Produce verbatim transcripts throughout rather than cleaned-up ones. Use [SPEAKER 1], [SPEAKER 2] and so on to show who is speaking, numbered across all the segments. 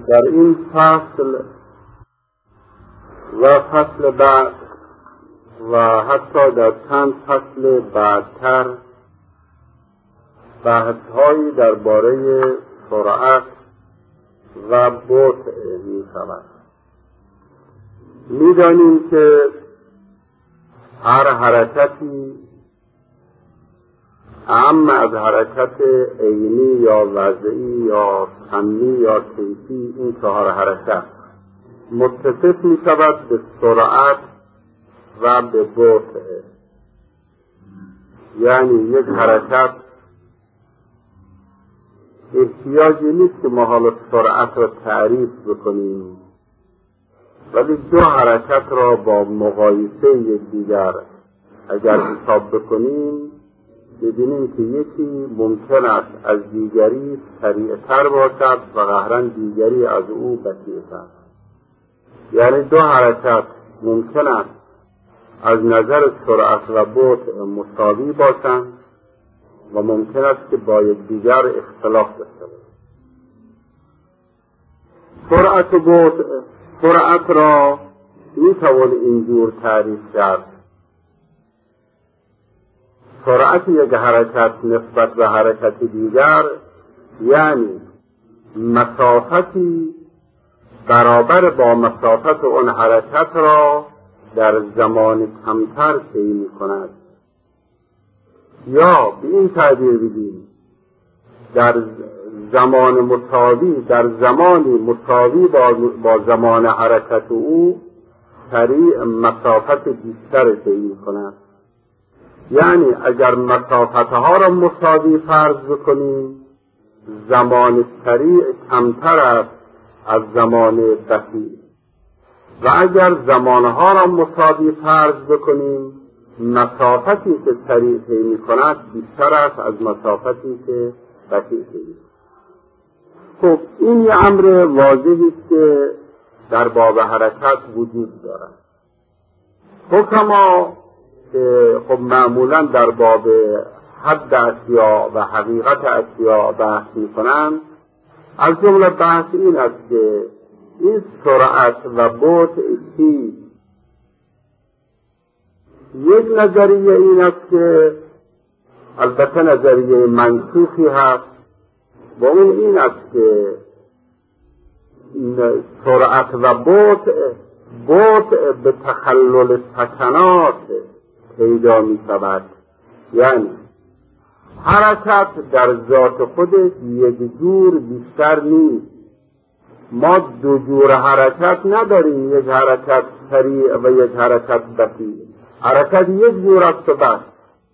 [SPEAKER 1] در این فصل و فصل بعد و حتی در چند فصل بعدتر بحث‌هایی درباره سرعت و بطء می شود. می دانیم که هر حرکتی اعم از حرکت عینی یا وضعی یا کمی یا کیفی، این چهار حرکت متصف می شود به سرعت و به بطء. یعنی یک حرکت احتیاجی نیست که ما حالا سرعت را تعریف بکنیم، ولی دو حرکت را با مقایسه یکدیگر اگر حساب بکنیم ببینیم که یکی ممکن است از دیگری سریعتر باشد و قهراً دیگری از او بطیئتر. یعنی دو حرکت ممکن است از نظر سرعت و بطء مساوی باشند و ممکن است که با یکدیگر اختلاف داشته باشند. سرعت و بطء، سرعت را میتوان اینجور تعریف کرد: سرعت یک حرکت نسبت به حرکت دیگر یعنی مسافتی برابر با مسافت اون حرکت را در زمان کمتر طی می‌کند. یا به این تعبیر بگیم در زمان مساوی، در زمانی مساوی با, با زمان حرکت او سریع مسافت بیشتر طی می‌کند. یعنی اگر مسافتها را مساوی فرض بکنیم، زمان سریع کمتر است از زمان بطیء، و اگر زمانها را مساوی فرض بکنیم، مسافتی که سریع طی می‌کند بیشتر است از مسافتی که بطیء طی می‌کند. خب این یه امر واضحی است که در باب حرکت وجود دارد. حکما که خب معمولا در باب حد اشیا و حقیقت اشیا بحث می‌کنند، از جمله بحث این است که این سرعت و بطء چیست. یک نظریه این است که البته نظریه منسوخی هست و اون این است که سرعت و بطء بطء به تخلل سکنات پیدا می شود. یعنی حرکت در ذات خودش یک جور بیشتر نیست. ما دو جور حرکت نداریم، یک حرکت سریع و یک حرکت بطیء. حرکت یک جور است و بس.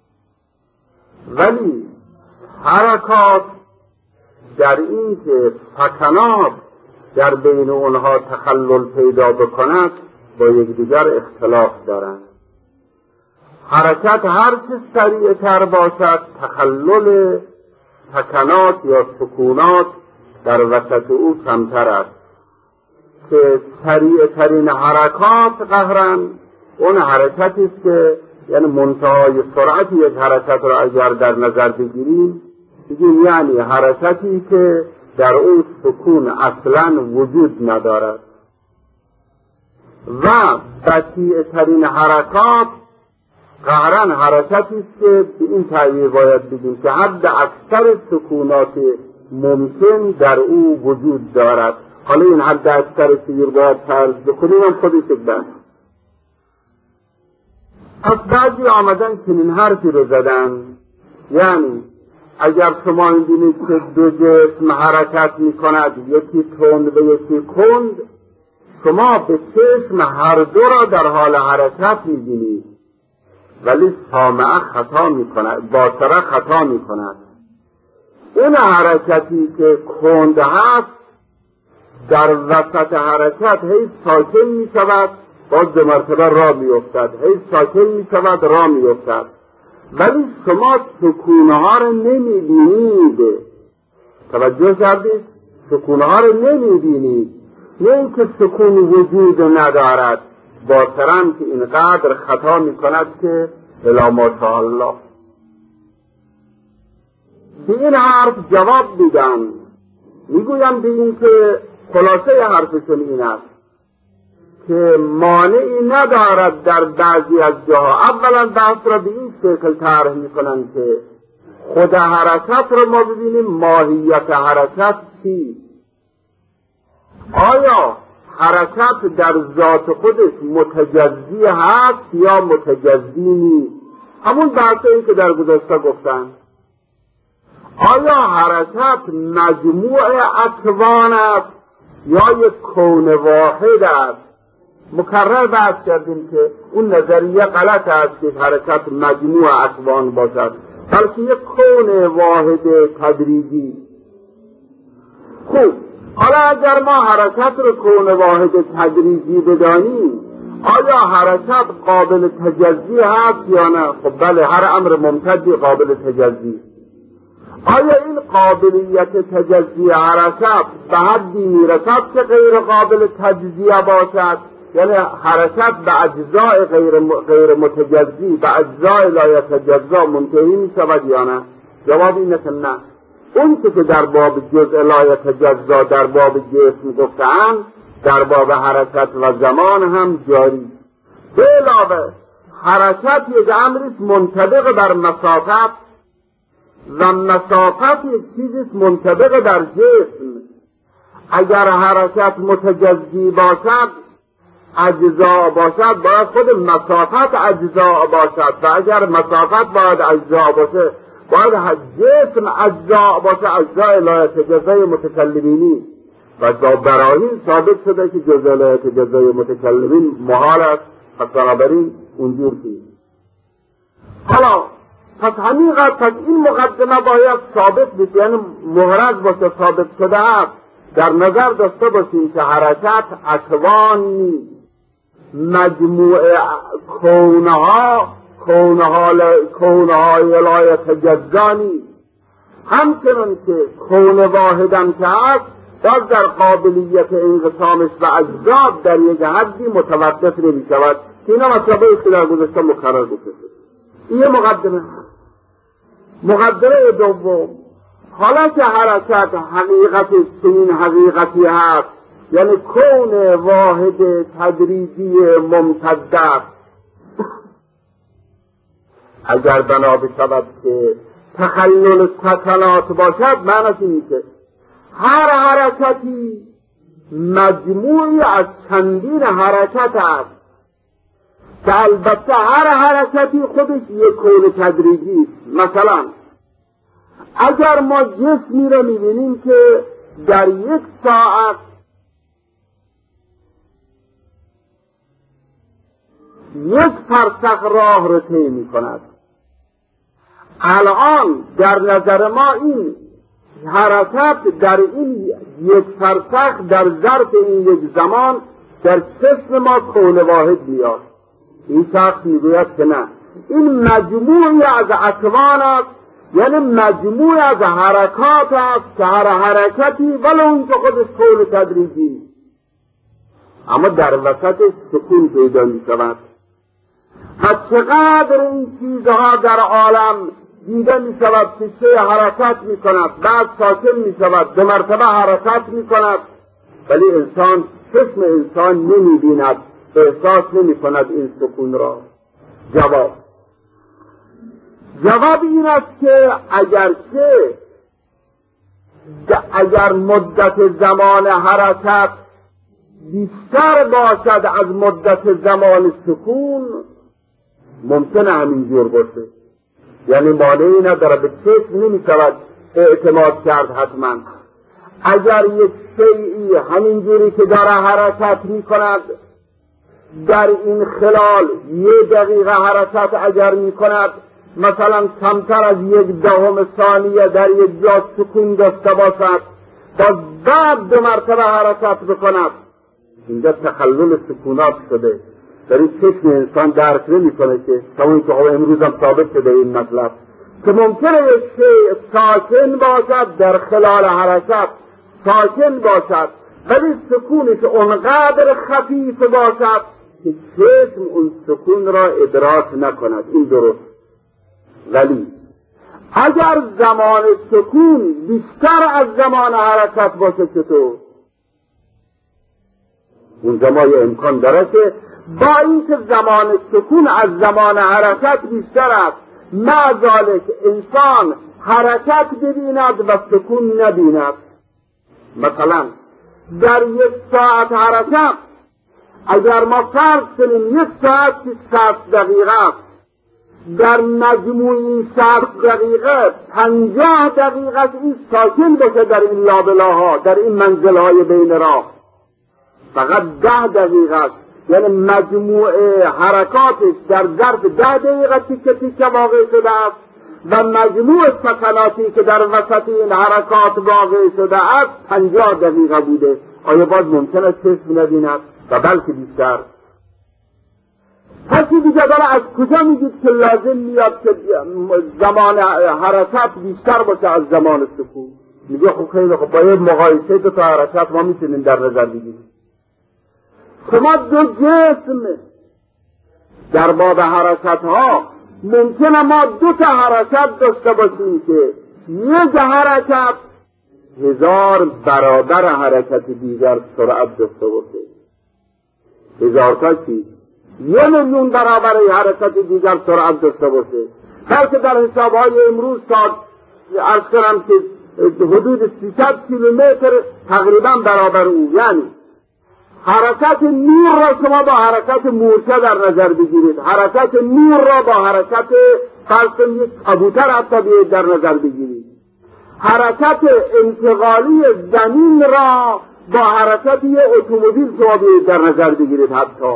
[SPEAKER 1] ولی حرکات در این که سکنات در بین اونها تخلل پیدا بکند با یکدیگر اختلاف دارند. حرکت هر چه سریعتر باشد تخلل سکنات یا سکونات در وسط او کمتر است، که سریعترین حرکات قهراً اون حرکتی است که یعنی منتهای سرعت یک حرکت را اگر در نظر بگیریم بگیم یعنی حرکتی که در اون سکون اصلاً وجود ندارد. و بطیئترین حرکات قهراً حرکتی است که به این تعبیر باید بگیم که حد اکثر سکونات ممکن در او وجود دارد. حالا این حد اکثر چیزی رو باید فرض بکنیم هم خودش یک بحث. پس بعضی آمدن چنین حرفی رو زدن، یعنی اگر شما این بینید که دو جسم حرکت می کند، یکی تند و یکی کند، شما به چشم هر دو را در حال حرکت می بینید، ولی سامعه خطا می کند، باصره خطا می کند. اون حرکتی که کند هست در وسط حرکت هی ساکن می شود، باز دو مرتبه را می افتد، هی ساکن می شود، را می افتد، ولی شما سکونها را نمی بینید. توجه کردید؟ سکونها را نمی بینید. نه اینکه سکون وجود ندارد، باطران که اینقدر خطا می کند که الا ماشاءالله. به این حرف جواب دیدن، میگویم به این که خلاصه حرفشون این است که مانعی ندارد در بعضی از جاها. اولا بحث را به این شکل طرح میکنن که خود حرکت رو ما ببینیم ماهیت حرکت چیست. آیا حرکت در ذات خودش متجزی هست یا متجزی نیست؟ همون بحثی که در گذشته گفتن. آیا حرکت مجموع اکوان است یا یک کون واحد است؟ مکرر بحث کردیم که اون نظریه غلط است که حرکت مجموع اکوان باشد، بلکه یک کون واحد تدریجی. خوب، حالا اگر ما حرکت رو کون واحد تدریجی بدانیم، آیا حرکت قابل تجزی هست یا نه؟ خب بله، هر امر ممتدی قابل تجزی. آیا این قابلیت تجزی حرکت به حدی میرسد که غیر قابل تجزیه باشد؟ یعنی حرکت به اجزای غیر, م... غیر متجزی، به اجزای لا یتجزا منتهی می شود یا نه؟ جواب اینه که نه. اون که در باب جزء لا یتجزا در باب جسم گفتن، در باب حرکت و زمان هم جاری. به علاوه حرکت یک امریست منطبق بر مسافت و مسافت یک چیزیست منطبق در جسم. اگر حرکت متجزی باشد، اجزا باشد، باید خود مسافت اجزا باشد، و اگر مسافت باید اجزا باشه، باید جسم اجزا باشه، اجزای لا یتجزای متکلمینی. و با براهین ثابت شده که جزء لا یتجزای متکلمین محال است، پس بنابراین اونجور که حالا پس همین قدر پس این مقدمه باید ثابت بشه، یعنی مهرز باشه، ثابت شده است. در نظر داشته باشیم که حرکت اکوان نیست، مجموع کونها کونها کونهای لا یتجزا نیست. همچنان که کون واحدم که هست، باز در قابلیت انقسامش و اجزا در یک حدی متوقف نمی شود که اینا مطلبه که در گذشته مکرر گفته شد. این مقدمه. مقدمه دوم، حالا که حرکت حقیقتش چنین حقیقتی هست، یعنی کون واحد تدریجی ممتد، اگر بنا بشود که تخلل سکنات باشد، معنیش اینه که هر حرکتی مجموعی از چندین حرکت است که البته هر حرکتی خودش یک کون تدریجی است. مثلا اگر ما جسمی را میبینیم که در یک ساعت یک فرسخ راه را طی میکند، الان در نظر ما این حرکت در این یک فرسخ در ظرف این یک زمان در چشم ما کون واحد میاد. این شخص میگوید که نه، این مجموعی از اکوان است، یعنی مجموعی از حرکات است که هر حرکتی ولو اون که خودش کون تدریجی، اما در وسطش سکون پیدا میشود. و چقدر این چیزها در عالم دیده می شود که چه حرکت می کند، بعد ساکن می شود، دو مرتبه حرکت می کند، ولی انسان چشم انسان نمی بیند، احساس نمی کند این سکون را. جواب جواب این است که اگرچه اگر مدت زمان حرکت بیشتر باشد از مدت زمان سکون، ممکنه همینجور باشه، یعنی مانعی نداره، به چشم نمی شود اعتماد کرد. حتما اگر یک شیئی همینجوری که داره حرکت می کند در این خلال یک دقیقه حرکت اگر می کند، مثلا کمتر از یک دهم ثانیه در یک جا سکون داشته باشد و بعد دو مرتبه حرکت بکند، اینجا تخلل سکونات شده، در این چشم انسان درک نمی کنه که همون که امروز هم ثابت شده این مطلب که ممکنه یک شیء ساکن باشد در خلال حرکت، ساکن باشد ولی سکونش اونقدر خفیف باشد که چشم اون سکون را ادراک نکند. این درست. ولی اگر زمان سکون بیشتر از زمان حرکت باشه، چطور؟ اونجا ما یه امکان داره که با اینکه زمان سکون از زمان حرکت بیشتر است، مع ذالک انسان حرکت ببیند و سکون نبیند. مثلا در یک ساعت حرکت اگر ما فرض کنیم یک ساعت شصت دقیقه است، در مجموع این شصت دقیقه پنجاه دقیقه است این ساکن باشه در این لابلاها، در این منزلهای بین راه، فقط ده دقیقه است. یعنی مجموع حرکاتش در ظرف ده دقیقه تیکه تیکه واقع شده است و مجموع سکناتی که در وسط این حرکات واقع شده است پنجاه دقیقه بوده. آیا باز ممکن است چشم نبیند؟ و بلکه بیشتر. پسی دیگه داره از کجا میگید که لازم میاد که زمان حرکت بیشتر باشه از زمان سکون؟ میگه خب خیلی خب با یه مقایسه دو تا حرکت ما میتونیم در نظر بگیریم. شما دو جسم در باب حرکت ها ممکنه ما دو تا حرکت داشته باشیم که یک حرکت هزار برابر حرکت دیگر سرعت داشته باشه. هزار تا چی؟ یه میلیون برابر حرکت دیگر سرعت داشته باشه. بلکه در حسابهای امروز تا عرض کنم که حدود سیصد کیلومتر تقریبا برابر او، یعنی حرکت نور را شما با حرکت مورچه در نظر بگیرید، حرکت نور را با حرکت فرض یک کبوتر حتی بیاید در نظر بگیرید، حرکت انتقالی زمین را با حرکت یک اتومبیل شما بیاید در نظر بگیرید. حتی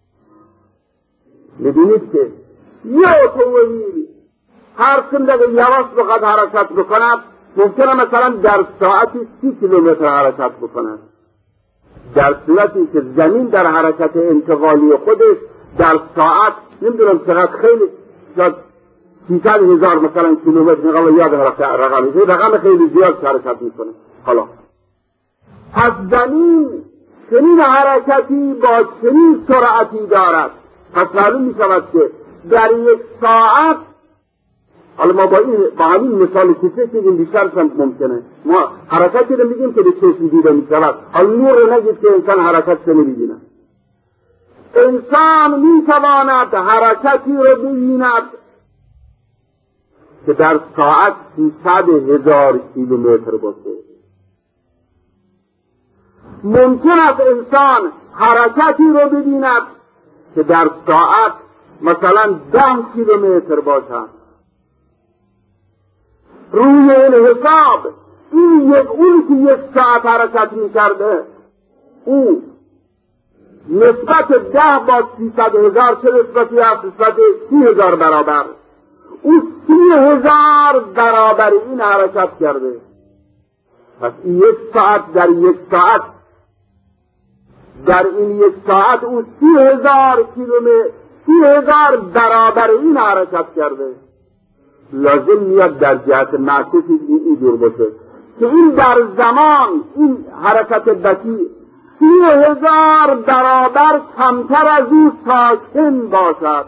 [SPEAKER 1] می‌بینید که یک اتومبیل هر چند دقیقه یواش بخواد حرکت بکند ممکنه مثلا در ساعتی سی کیلومتر حرکت بکند، در صورتی که زمین در حرکت انتقالی خودش در ساعت نمیدونم چقدر خیلی شاید سیصد هزار مثلا کیلومتر نقل یاد رقم رقم خیلی زیاد حرکت میکنه. حالا پس زمین چنین حرکتی با چنین سرعتی دارد، پس معلوم میشود که در یک ساعت، حالا ما با این با همین مثال کسی که بیشتر هم ممکنه ما حرکتی رو میگیم که به چشم دیده میشود، حالا نور رو نگید که انسان حرکت رو نمیبیند. انسان میتواند حرکتی رو ببیند که در ساعت سیصد هزار کیلومتر باشه. ممکن است انسان حرکتی رو ببیند که در ساعت مثلا ده کیلومتر باشد. روی این حساب این یک اون که یک ساعت حرکت می کرده او نسبت ده با سیصد هزار چه نسبتی هست؟ نسبت سی هزار برابر. او سی هزار برابر این حرکت کرده. پس این یک ساعت در یک ساعت در این یک ساعت او سی هزار کیلومتر سی هزار برابر این حرکت کرده. لازم میاد در جهت معکوسی این دور باشه که این در زمان این حرکت بطیء سی هزار برابر کمتر از او ساکن باشد.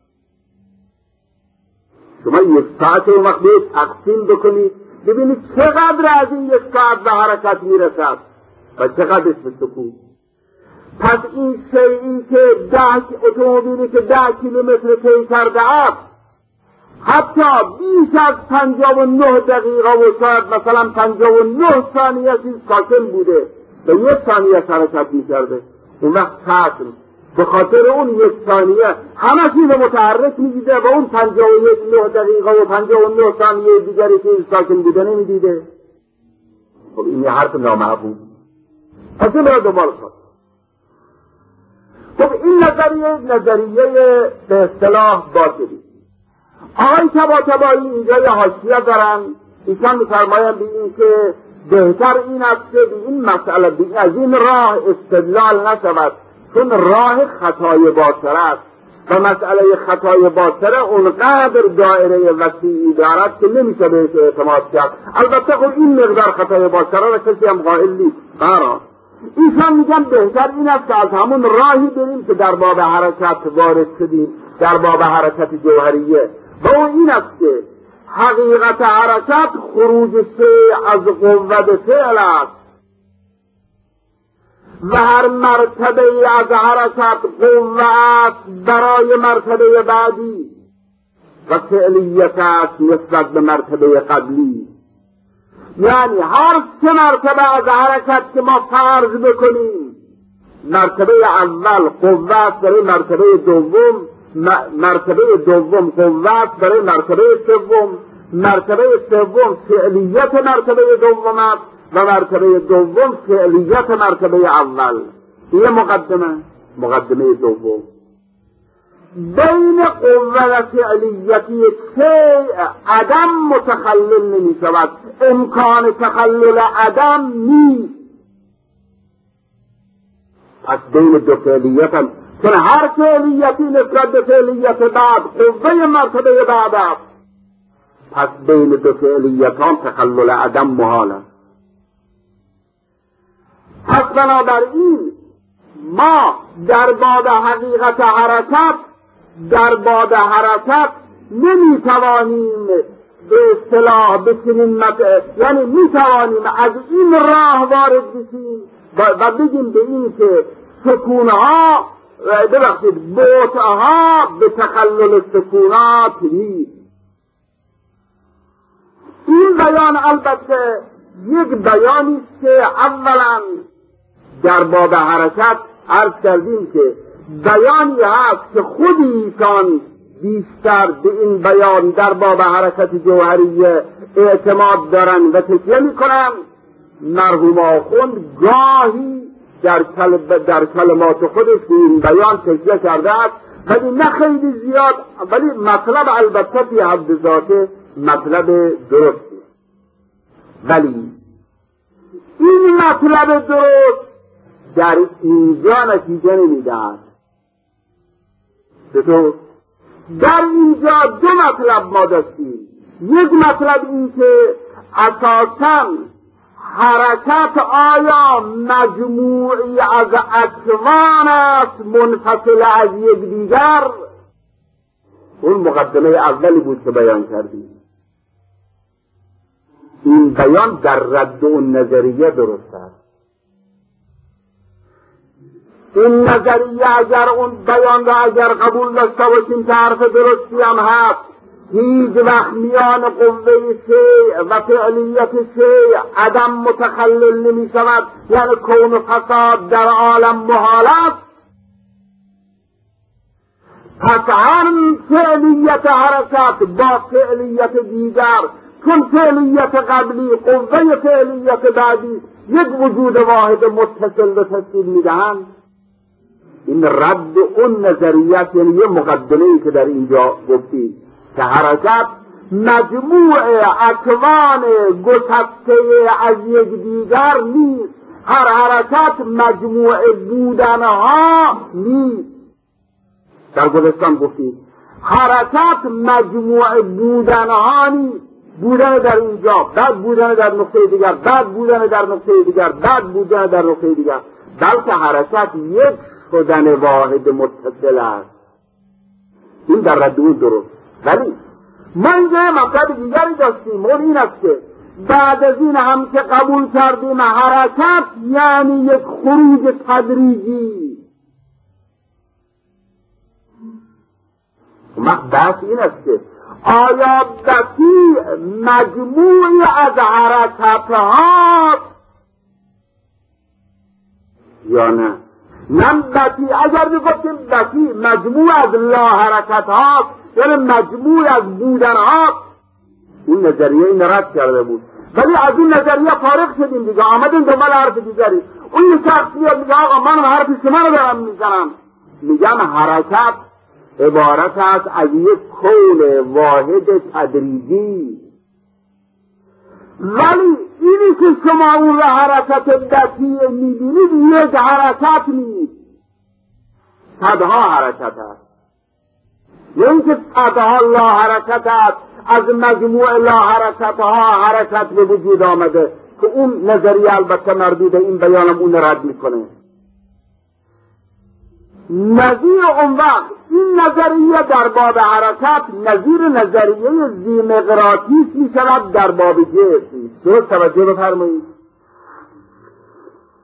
[SPEAKER 1] شما یک ساعت اون وقت باید تقسیم بکنید ببینید چقدر از این یک ساعت به حرکت میرسد و چقدرش به سکون. پس این شیئی که ده اتومبیلی که ده کیلومتر طی کرده است حتی بیش از پنجاه و نه دقیقه و شاید مثلا پنجاه و نه ثانیه این ساکن بوده به یک ثانیه حرکت میکرده. اون وقت ساکن به خاطر اون یک ثانیه همه چیز متحرک میدیده و اون پنجاه و یک نه دقیقه و پنجاه و نه ثانیه دیگری که این ساکن بوده نمیدیده. خب این یه حرف نامحبوب. پس این را دنبال کن. خب این نظریه نظریه به اصطلاح باطلی. آقای طباطبایی اینجا یه حاشیه دارن، ایشان می‌فرمایند به این که بهتر این است که به این مسئله از این راه استدلال نشود چون راه خطای باطل است و مسئله خطای باطل اونقدر دایره وسیعی دارد که نمیشه بهش اعتماد کرد. البته خب این مقدار خطای باطل را کسی هم قائل نیست. برای ایشان میگن بهتر این است که از همون راهی بریم که در باب حرکت وارد شدیم، در باب حرکت جوهریه، و اون این است که حقیقت حرکت خروج شیء از قوت فعل است و هر مرتبه از حرکت قوه است برای مرتبه بعدی و فعلیت است نسبت به مرتبه قبلی. یعنی هر سه مرتبه از حرکت که ما فرض بکنیم، مرتبه اول قوه است برای مرتبه دوم، مرتبه دوم قوه است برای مرتبه سوم، مرتبه سوم فعلیت مرتبه دوم است و مرتبه دوم فعلیت مرتبه اول. این مقدمه مقدمه دوم. بین قوه و فعلیتی شیء عدم متخلل نمی شود، امکان تخلل عدم نیست. پس بین دو فعلیت هم، چون هر فعلیتی نسبت به فعلیت بعد قوه مرتبه بعد است، پس بین دو فعلیت هم تخلل عدم محال است. پس بنابراین ما در باب حقیقت حرکت در باب حرکت نمی توانیم به اصطلاح بکنیم، یعنی می توانیم از این راه وارد بشیم و بگیم به این که سکونها ببخشید بوتها به تخلل سکونات نیست. این بیان البته یک بیانی است که اولا در باب حرکت عرض کردیم که بیانی هست که خود ایشان بیشتر به این بیان در باب حرکت جوهریه اعتماد دارن و تکیه میکنن. مرحوم آخوند گاهی در, کل... در کلمات خودش به این بیان تکیه کرده است، ولی نه خیلی زیاد، ولی مطلب البته فی حد ذاته مطلب درستی. ولی این مطلب درست در اینجا نتیجه نمیدهد. چطور؟ در اینجا دو مطلب ما داشتیم. یک مطلب این که اساساً حرکت آیا مجموعی از اکوان است منفصل از یک دیگر؟ اون مقدمه اولی بود که بیان کردیم. این بیان در رد اون نظریه درست است. این نظریه اگر اون بیان را اگر قبول داشته باشیم که حرف درستی هم هست، هیچ وقت میان قوه شیء و فعلیت شیء عدم متخلل نمی شود، یعنی کون و فساد در عالم محال است. پس هر فعلیت حرکت با فعلیت دیگر، چون فعلیت قبلی قوه فعلیت بعدی یک وجود واحد متصل به تشکیل میدهند. این رد اون نظریت، یعنی یه مقدمه‌ای که در اینجا گفتیم که حرکت مجموع اکوان گسسته از یک دیگر نیست، هر حرکت مجموع بودنها نیست. در گذشتن گفتیم حرکت مجموع بودنها نیست، بودن در اینجا، بعد بودن در نقطه دیگر، بعد بودن در نقطه دیگر، بعد بودن در نقطه دیگر، بلکه حرکت یک شدن واحد متصل است. این در رد اون درست. ولی ما اینجا مطلب دیگری داشتیم، اون این است که بعد از این هم که قبول کردیم حرکت یعنی یک خروج تدریجی. بحث این است که آیا بسی مجموعی از حرکت ها یا نه؟ نه بسی، اگر بگفتیم بسی مجموع از لا حرکت ها یعنی مجموع از بودن ها، این نظریه این رد کرده بود. ولی از این نظریه فارغ شدیم دیگه، آمدیم دنبال حرف دیگری. اون یه شخص میاد میگه آقا من حرف شما رو دارم میزنم، میگم حرکت عبارت است از یک کون واحد تدریجی. ولی اینی که شما اون را حرکت بطیع میبینید یک حرکت نیست، صدها حرکت است. نه اینکه صدها لا حرکت است، از مجموع لا حرکت ها حرکت به وجود آمده که اون نظریه البته مردود این بیانم اون رد میکنه. نظیر اون وقت این نظریه در باب حرکت نظیر نظریه ذیمقراطیس می شود در باب جسم. درست توجه بفرمایید.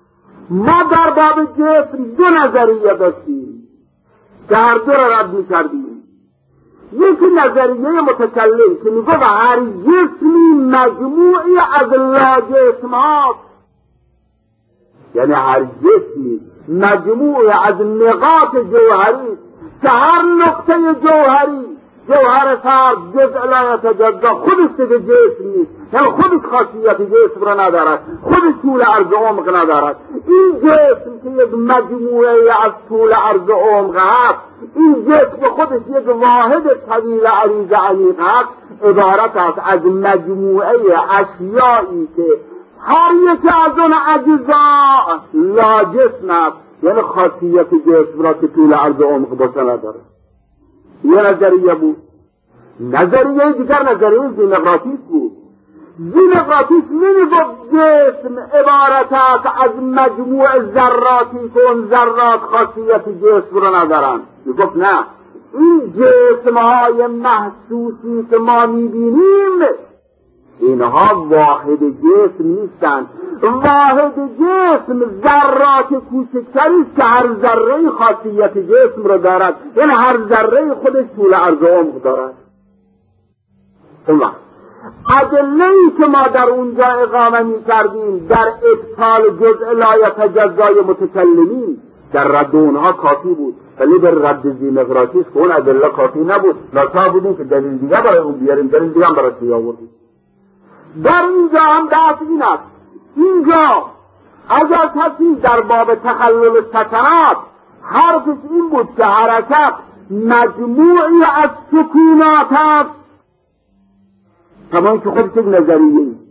[SPEAKER 1] ما در باب جسم دو نظریه داشتیم که هر دو را رد می‌کردیم. یکی نظریه متکلم که میگه و هر جسمی مجموعی از لاجسم هاست، یعنی هر جسمی مجموعی از نقاط جوهری که هر نقطه جوهری جوهر فرد جزء لا یتجزا خودش دیگه جسم نیست، یعنی خودش خاصیت جسم را ندارد، خودش طول عرض عمق ندارد. این جسم که یک مجموعه از طول عرض عمق هست، این جسم خودش یک واحد طویل عریض عمیق هست، عبارت است از مجموعه اشیایی که هر یک از اون اجزا لا جسم است، یعنی خاصیت جسم را که طول عرض عمق باشه نداره. یه نظریه بود. نظریه دیگر نظریه زینقراطیس بود. زینقراطیس نمیگفت جسم عبارت است از مجموع ذراتی که اون ذرات خاصیت جسم رو ندارن. میگفت نه، این جسم های محسوسی که ما میبینیم اینها واحد جسم نیستند. واحد جسم ذرات کوچکتری است که هر ذره خاصیت جسم را دارد، یعنی هر ذره خودش طول عرض و عمق دارد. اون وقت ادله‌ای که ما در اونجا اقامه می کردیم در ابطال جزء لا یتجزای متکلمین در رد اونها کافی بود، ولی در رد زینقراطیس که اون ادله کافی نبود، لازم بودیم که دلیل دیگه برای اون بیاریم، دلیل دیگه هم برای چی آوردیم. در اینجا هم بحث این است، اینجا اگر کسی در باب تخلل سکنات حرفش این بود که حرکت مجموعی از سکونات است، تمام که خودش یک نظریه است.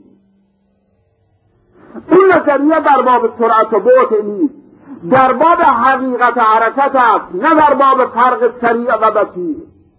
[SPEAKER 1] اون نظریه در باب سرعت و بعد نیست، در باب حقیقت حرکت است، نه در باب فرق سریع و بطیء.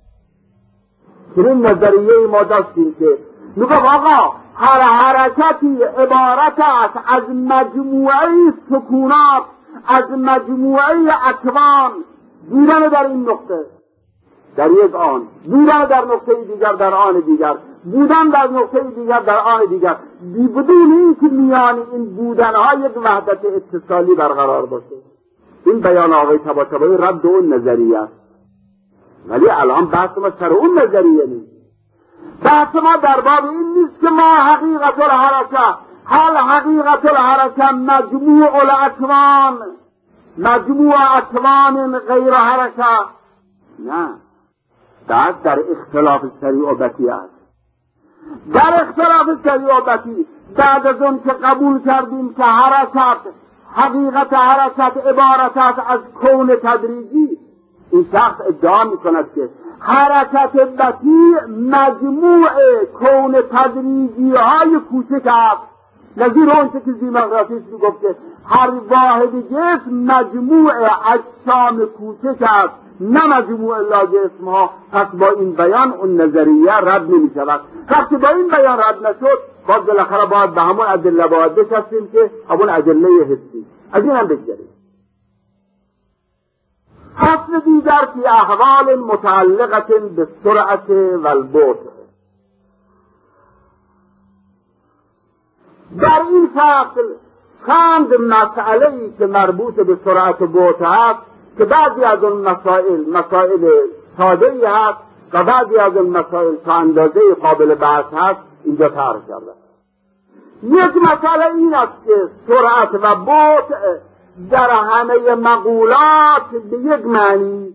[SPEAKER 1] این نظریه ما داشتیم که میگم آقا هر حرکتی عبارت است از مجموعه سکونات، از مجموعه اکوان، بودن در این نقطه در یک آن، بودن در نقطه دیگر در آن دیگر، بودن در نقطه دیگر در آن دیگر، بدون اینکه میان این بودنها یک وحدت اتصالی برقرار باشه. این بیان آقای طباطبایی رد اون نظریه است، ولی الان بحث ما سر اون نظریه نیست. بحث ما در باب این نیست که ما حقیقت الحرکت، هل حقیقت الحرکت مجموع الاکوان، مجموع اکوان غیر حرکت، نه، بعد در اختلاف سریع و بطیء است. در اختلاف سریع و بطیء بعد از اون که قبول کردیم که حرکت، حقیقت حرکت عبارت است از کون تدریجی، این شخص ادعا می کند که حرکت بطیء مجموع کون تدریجی های کوچک است، نظیر اونچه که زینقراطیس می گفت که هر واحد جسم مجموع اجسام کوچک است، نه مجموع لاجسم ها. پس با این بیان اون نظریه رد نمی شود. وقتی با این بیان رد نشد، باز بالاخره باید به همون ادله باید بشستیم که همون ادله حسی. از این هم بگذاریم. فصل دیگر فی احوال متعلقه به سرعت و البطء. در این فصل چند مسئله‌ای که مربوط به سرعت و بطء هست که بعضی از اون مسائل مسائل ساده‌ای هست و بعضی از اون مسائل تا اندازه قابل بحث هست اینجا طرح کرده. یک مسئله این است که سرعت و بطء در همه مقولات به یک معنی،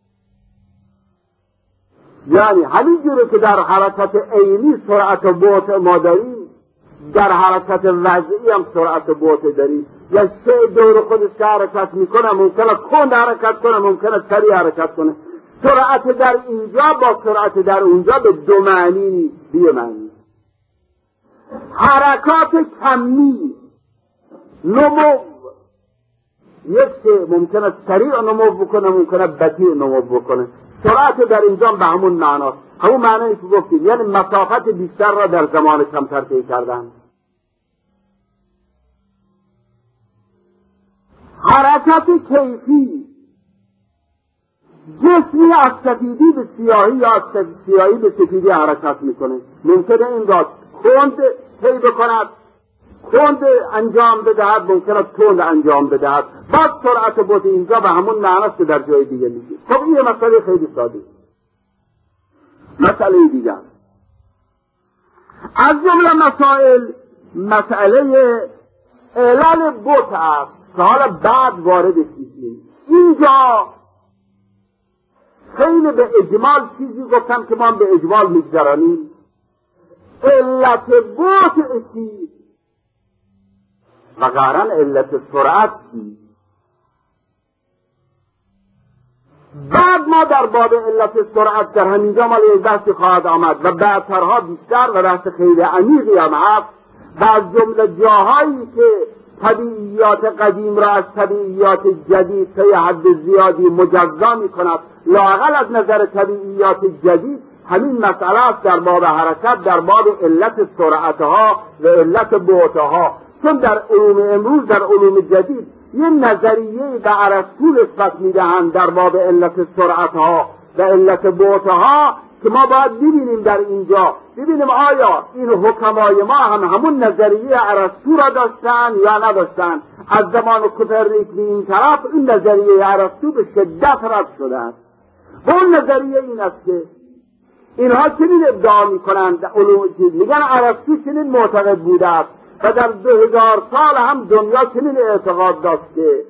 [SPEAKER 1] یعنی همین جوری که در حرکت عینی سرعت و بطء ما داریم، در حرکت وضعی هم سرعت و بطء داریم. یا شیء دور خودش که حرکت میکنه ممکنه کند حرکت کنه، ممکنه سریع حرکت کنه. سرعت در اینجا با سرعت در اونجا به دو معنی نیست، به معنی. حرکات کمی نمو، یک شیء ممکنه سریع نمو بکنه، ممکنه بطیء نمو بکنه. سرعت در اینجا به همون معناست، همون معنی که گفتیم، یعنی مسافت بیشتر را در زمان کمتر طی کردن. حرکت کیفی، جسمی از سفیدی به سیاهی یا از سیاهی به سفیدی حرکت میکنه. ممکنه این را کند طی بکند، کند انجام بدهد ممکنه تند انجام بدهد. بعد سرعت بطء اینجا به همون معناست که در جای دیگه میگه. خب این مسئله خیلی ساده. مسئله دیگر از جمله مسائل مسئله علل بطء است که حالا بعد وارد میشیم. اینجا خیلی به اجمال چیزی گفتم که ما به اجمال میگذرانیم. علت بطء چیست و قرن علت سرعت چیست. بعد ما در باب علت سرعت در همینجا ما یک بحثی خواهد آمد و بعدترها بیشتر و بحث خیلی عمیقی هم هست و از جمله جاهایی که طبیعیات قدیم را از طبیعیات جدید تا یه حد زیادی مجزا می کند، لااقل از نظر طبیعیات جدید همین مسئله است در باب حرکت، در باب علت سرعتها و علت بطئها. چون در علوم امروز، در علوم جدید یه نظریه به ارسطو نسبت میدهند در باب علت سرعتها و علت بطئها که ما باید ببینیم در اینجا، ببینیم آیا این حکمای ما هم همون نظریه ارسطو را داشتن یا نداشتن. از زمان کوپرنیک به این طرف این نظریه ارسطو به شدت رد شده است. و اون نظریه این است که اینها چنین ادعا میکنند، علوم میگن ارسطو چنین معتقد بوده است و در دو هزار سال هم دنیا چنین اعتقاد داشت که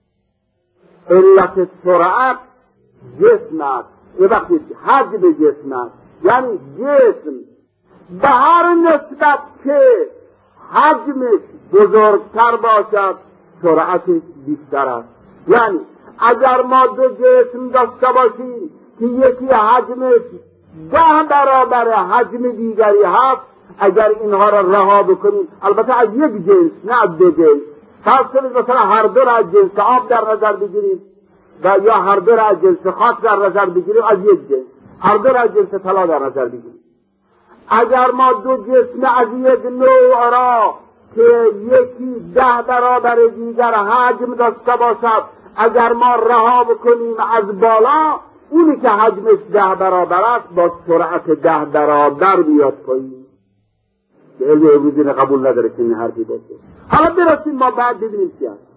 [SPEAKER 1] علت سرعت جسم است. یه وقتی حجم جسم است، یعنی جسم به هر نسبت که حجمش بزرگتر باشد سرعتش بیشتر است. یعنی اگر ما دو جسم داشته باشیم که یکی حجمش ده برابر حجم دیگری هست، اگر اینها را رها بکنیم، البته از یک جنس نه از دو جنس، فرض کنید مثلا هر دو را از جنس آب در نظر بگیریم و یا هر دو را از جنس خاک در نظر بگیریم از یک جنس، هر دو را از جنس طلا در نظر بگیریم. اگر ما دو جسم از یک نوع را که یکی ده برابر دیگر حجم داشته باشد، اگر ما رها بکنیم از بالا، اونی که حجمش ده برابر است با سرعت ده برابر بیاد پایین. که علم امروزی قبول نداره که این حرفی باشه. حالا برسیم ما بعد ببینیم چی هست.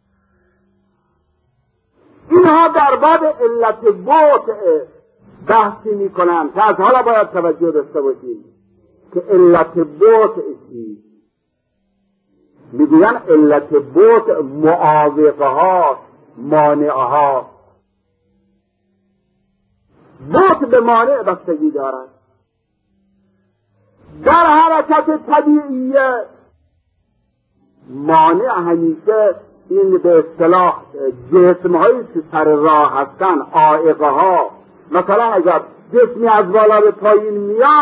[SPEAKER 1] اینها در باب علت بطء بحثی میکنن که از حالا باید توجه داشته باشیم که علت بطء چیست. میگوین علت بطء معاوقه ها، مانعه ها. بطء به مانع بستگی دارد. در حرکت طبیعی مانع همیشه این به اصطلاح جسم‌هایی که سر راه هستن، عائقه ها. مثلا اگر جسمی از بالا به پایین میاد،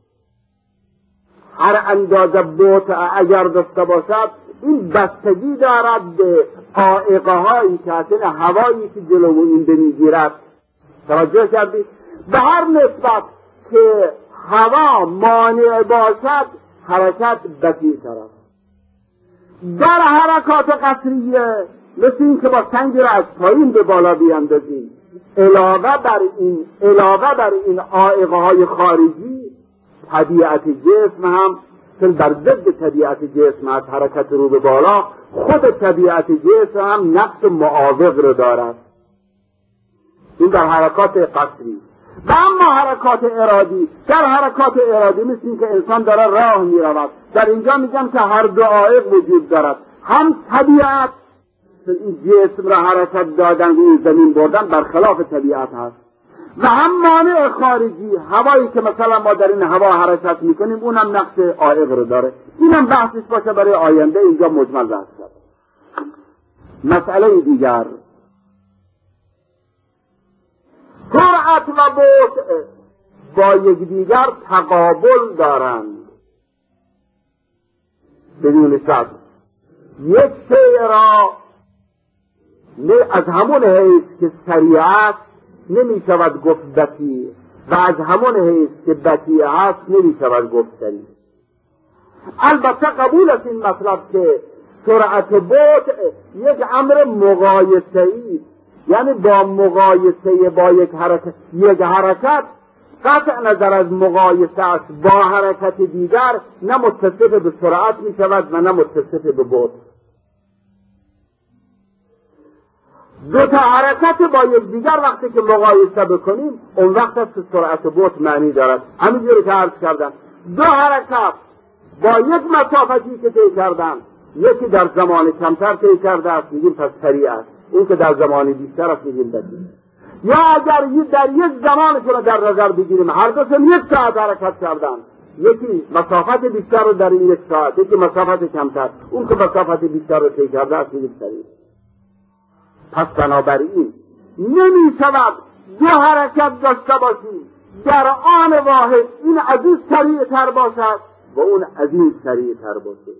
[SPEAKER 1] هر اندازه بطء اگر داشته باشد، این بستگی دارد به عائقه هایی که هستن، هوایی که جلو این بمیگیرد. توجه کردید؟ به هر نسبت که هوا مانع باشد حرکت بطی‌تر است. در حرکات قطریه مثل این که با سنگی را از پایین به بالا بیاندازیم، علاوه بر این علاوه بر این عائقه های خارجی، طبیعت جسم هم چون بر ضد طبیعت جسم از حرکت رو به بالا، خود طبیعت جسم هم نقش معاوق رو دارد. این در حرکات قطری. و اما حرکات ارادی، در حرکات ارادی مثل این که انسان داره راه می رود، در اینجا میگم که هر دو عائق وجود دارد. هم طبیعت این جسم را حرکت دادن روی زمین بردن برخلاف طبیعت هست، و هم مانع خارجی، هوایی که مثلا ما در این هوا حرکت میکنیم اونم نقش عائق رو داره. اینم بحثش باشه برای آینده، اینجا مجمل بحث شد. مسئله دیگر، سرعت و بطء با یکدیگر تقابل دارند بدون شک. یک شیء را از همون حیث که سریعت نمی شود گفت بطیء و از همون حیث که بطیء هست نمی شود گفت سریع. البته قبول است این مطلب که سرعت بطء یک امر مقایسه‌ای، یعنی با مقایسه با یک حرکت یک حرکت قطع نظر از مقایسه است با حرکت دیگر، نه متصف به سرعت می شود و نه متصف به بعد. دو تا حرکت با یکدیگر وقتی که مقایسه بکنیم، اون وقت است که سرعت بعد معنی دارد. همینجوری که عرض کردم، دو حرکت با یک مسافتی که طی کردن، یکی در زمان کمتر طی کرده است میگیم پس سریع است، این که در زمان بیشتر است میگیم بطیء. یا اگر در یک زمانشون رو در نظر بگیریم، هر دوشون یک ساعت حرکت کردن، یکی مسافت بیشتر رو در این یک ساعت، یکی مسافت کمتر، اون که مسافت بیشتر رو طی کرده است میگیم سریع. پس بنابراین نمی شود دو حرکت داشته باشیم در آن واحد این از این سریع تر باشد و اون از این سریع تر باشد.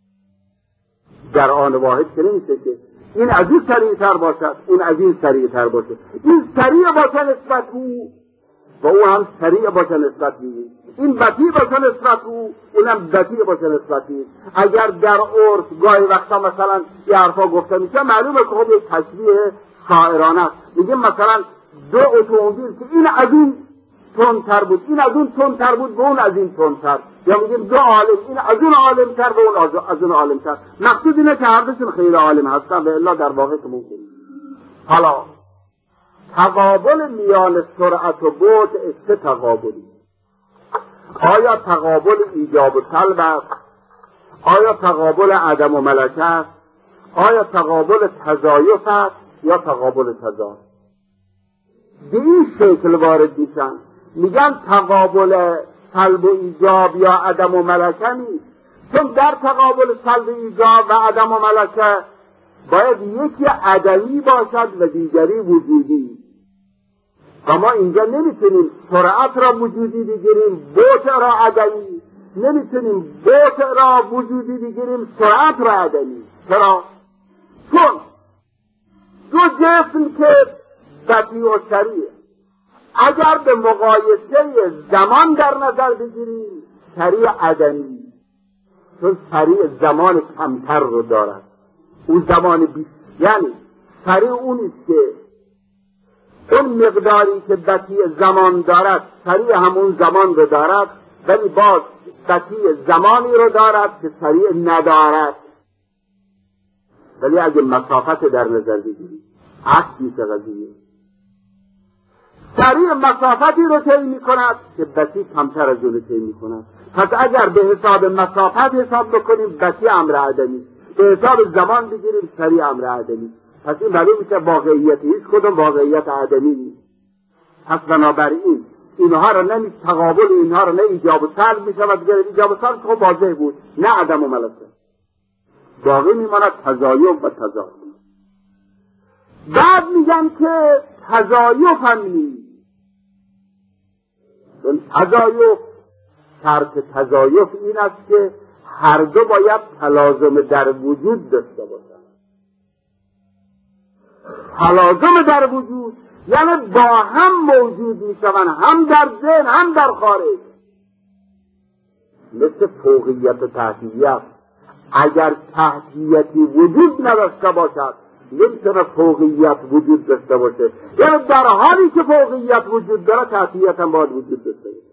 [SPEAKER 1] در آن واحد که نمیشه که این از این سریع تر باشد اون از این سریع تر باشد. این سریع باشه نسبت او و او هم سریع باشه نسبت او، این بطیء باشه نسبت او اونم بطیء باشه نسبت او. اگر در عرف گاهی وقتا مثلا یه حرفا گفته میشه، معلومه که خب یک تشبیه شاعرانه است. میگیم مثلا دو اتومبیل که این از این تندتر بود، این از اون تندتر بود و اون از این تندتر، یا میگیم دو عالم، این از اون عالمتر و اون از اون عالمتر. مقصود اینه که هر دوشون خیلی عالم هستن و الا در واقع که ممکن. حالا تقابل میان سرعت و بعد چه تقابلی؟ آیا تقابل ایجاب و طلب است؟ آیا تقابل عدم و ملکه است؟ آیا تقابل تضایف است یا تقابل تضاد؟ به این شکل وارد میشن، میگن تقابل طلب و ایجاب یا عدم و ملکه نیست، چون در تقابل طلب و ایجاب و عدم و ملکه باید یکی عدمی باشد و دیگری وجودی. و ما اینجا نمیتونیم سرعت را وجودی بگیریم بطء را عدمی، نمیتونیم بطء را وجودی بگیریم سرعت را عدمی. چرا؟ چون دو جسم که بطیء و سریع اگر به مقایسه زمان در نظر بگیریم سریع عدمی، چون سریع زمان کمتر رو دارد، اون زمان بیست، یعنی سریع اونیست که اون مقداری که بطیء زمان دارد سریع همون زمان رو دارد، ولی باز بطیء زمانی رو دارد که سریع ندارد. ولی اگه مسافت در نظر بگیریم عکسی که قضیه سریع مسافتی رو طی می‌کند که بطیء کمتر از اون رو طی می‌کند. پس اگر به حساب مسافت حساب بکنیم بطیء امر عدمی، به حساب زمان بگیریم سریع امر عدمی. پس این معلوم میشه واقعیت هیچ کدوم واقعیت عدمی نیست. پس بنابراین اینها رو نمی تقابل اینها رو نه ایجاب و طلب میشود، دیگر ایجاب و طلب خب واضح بود، نه عدم و ملکه، باقی میماند تضایف و تضاد. بعد میگن که تضایف هم نیست، چون تضایف شرط تضایف این است که هر دو باید تلازم در وجود داشته باشند. تلازم در وجود یعنی با هم موجود میشوند، هم در ذهن هم در خارج. مثل فوقیت و تحتیت، اگر تحتیتی وجود نداشته باشد نمیتونه فوقیت وجود داشته باشه، یعنی در حالی که فوقیت وجود داره تحتیت هم باید وجود داشته باشه.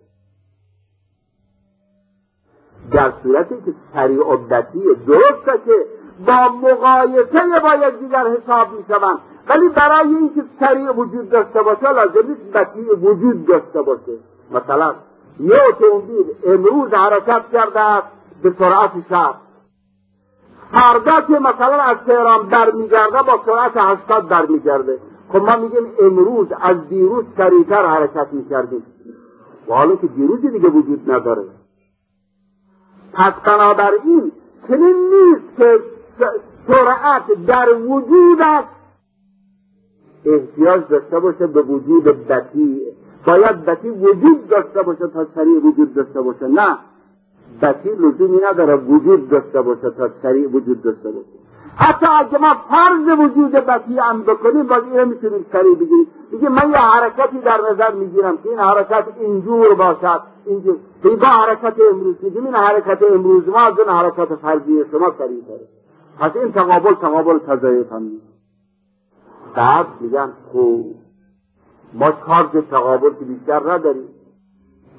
[SPEAKER 1] در صورتی که سریع و بطیء درسته که با مقایسه باید دیگر حساب میشوند، ولی برای اینکه سریع وجود داشته باشه لازم نیست بطیء وجود داشته باشه. مثلا یه اتومبیل امروز حرکت کرده است به سرعت شصت، فردا که مثلا از تهران برمیگرده با سرعت هشتاد برمیگرده، خب ما میگیم امروز از دیروز سریعتر حرکت میکردیم، و حالا که دیروزی دیگه وجود نداره. پس بنابراین چنین نیست که سرعت در وجود است احتیاج داشته باشه به وجود بطیء، باید بطیء وجود داشته باشه تا سریع وجود داشته باشه. نه، بطیء لزومی نداره وجود داشته باشه تا سریع وجود داشته باشه. حتی اگه ما فرض وجود بطیء هم بکنیم باز اینه میتونیم سریع بگیریم. دیگه من یه حرکتی در نظر میگیرم که این حرکت اینجور باشد، اینجور با حرکت امروز میگیم این حرکت امروز ما از اون حرکت فرضی شما سریع تره. پس این تقابل تقابل تضایف هم نیست. بعد میگن خوب ما چارج تقابل که بیشتر نداریم،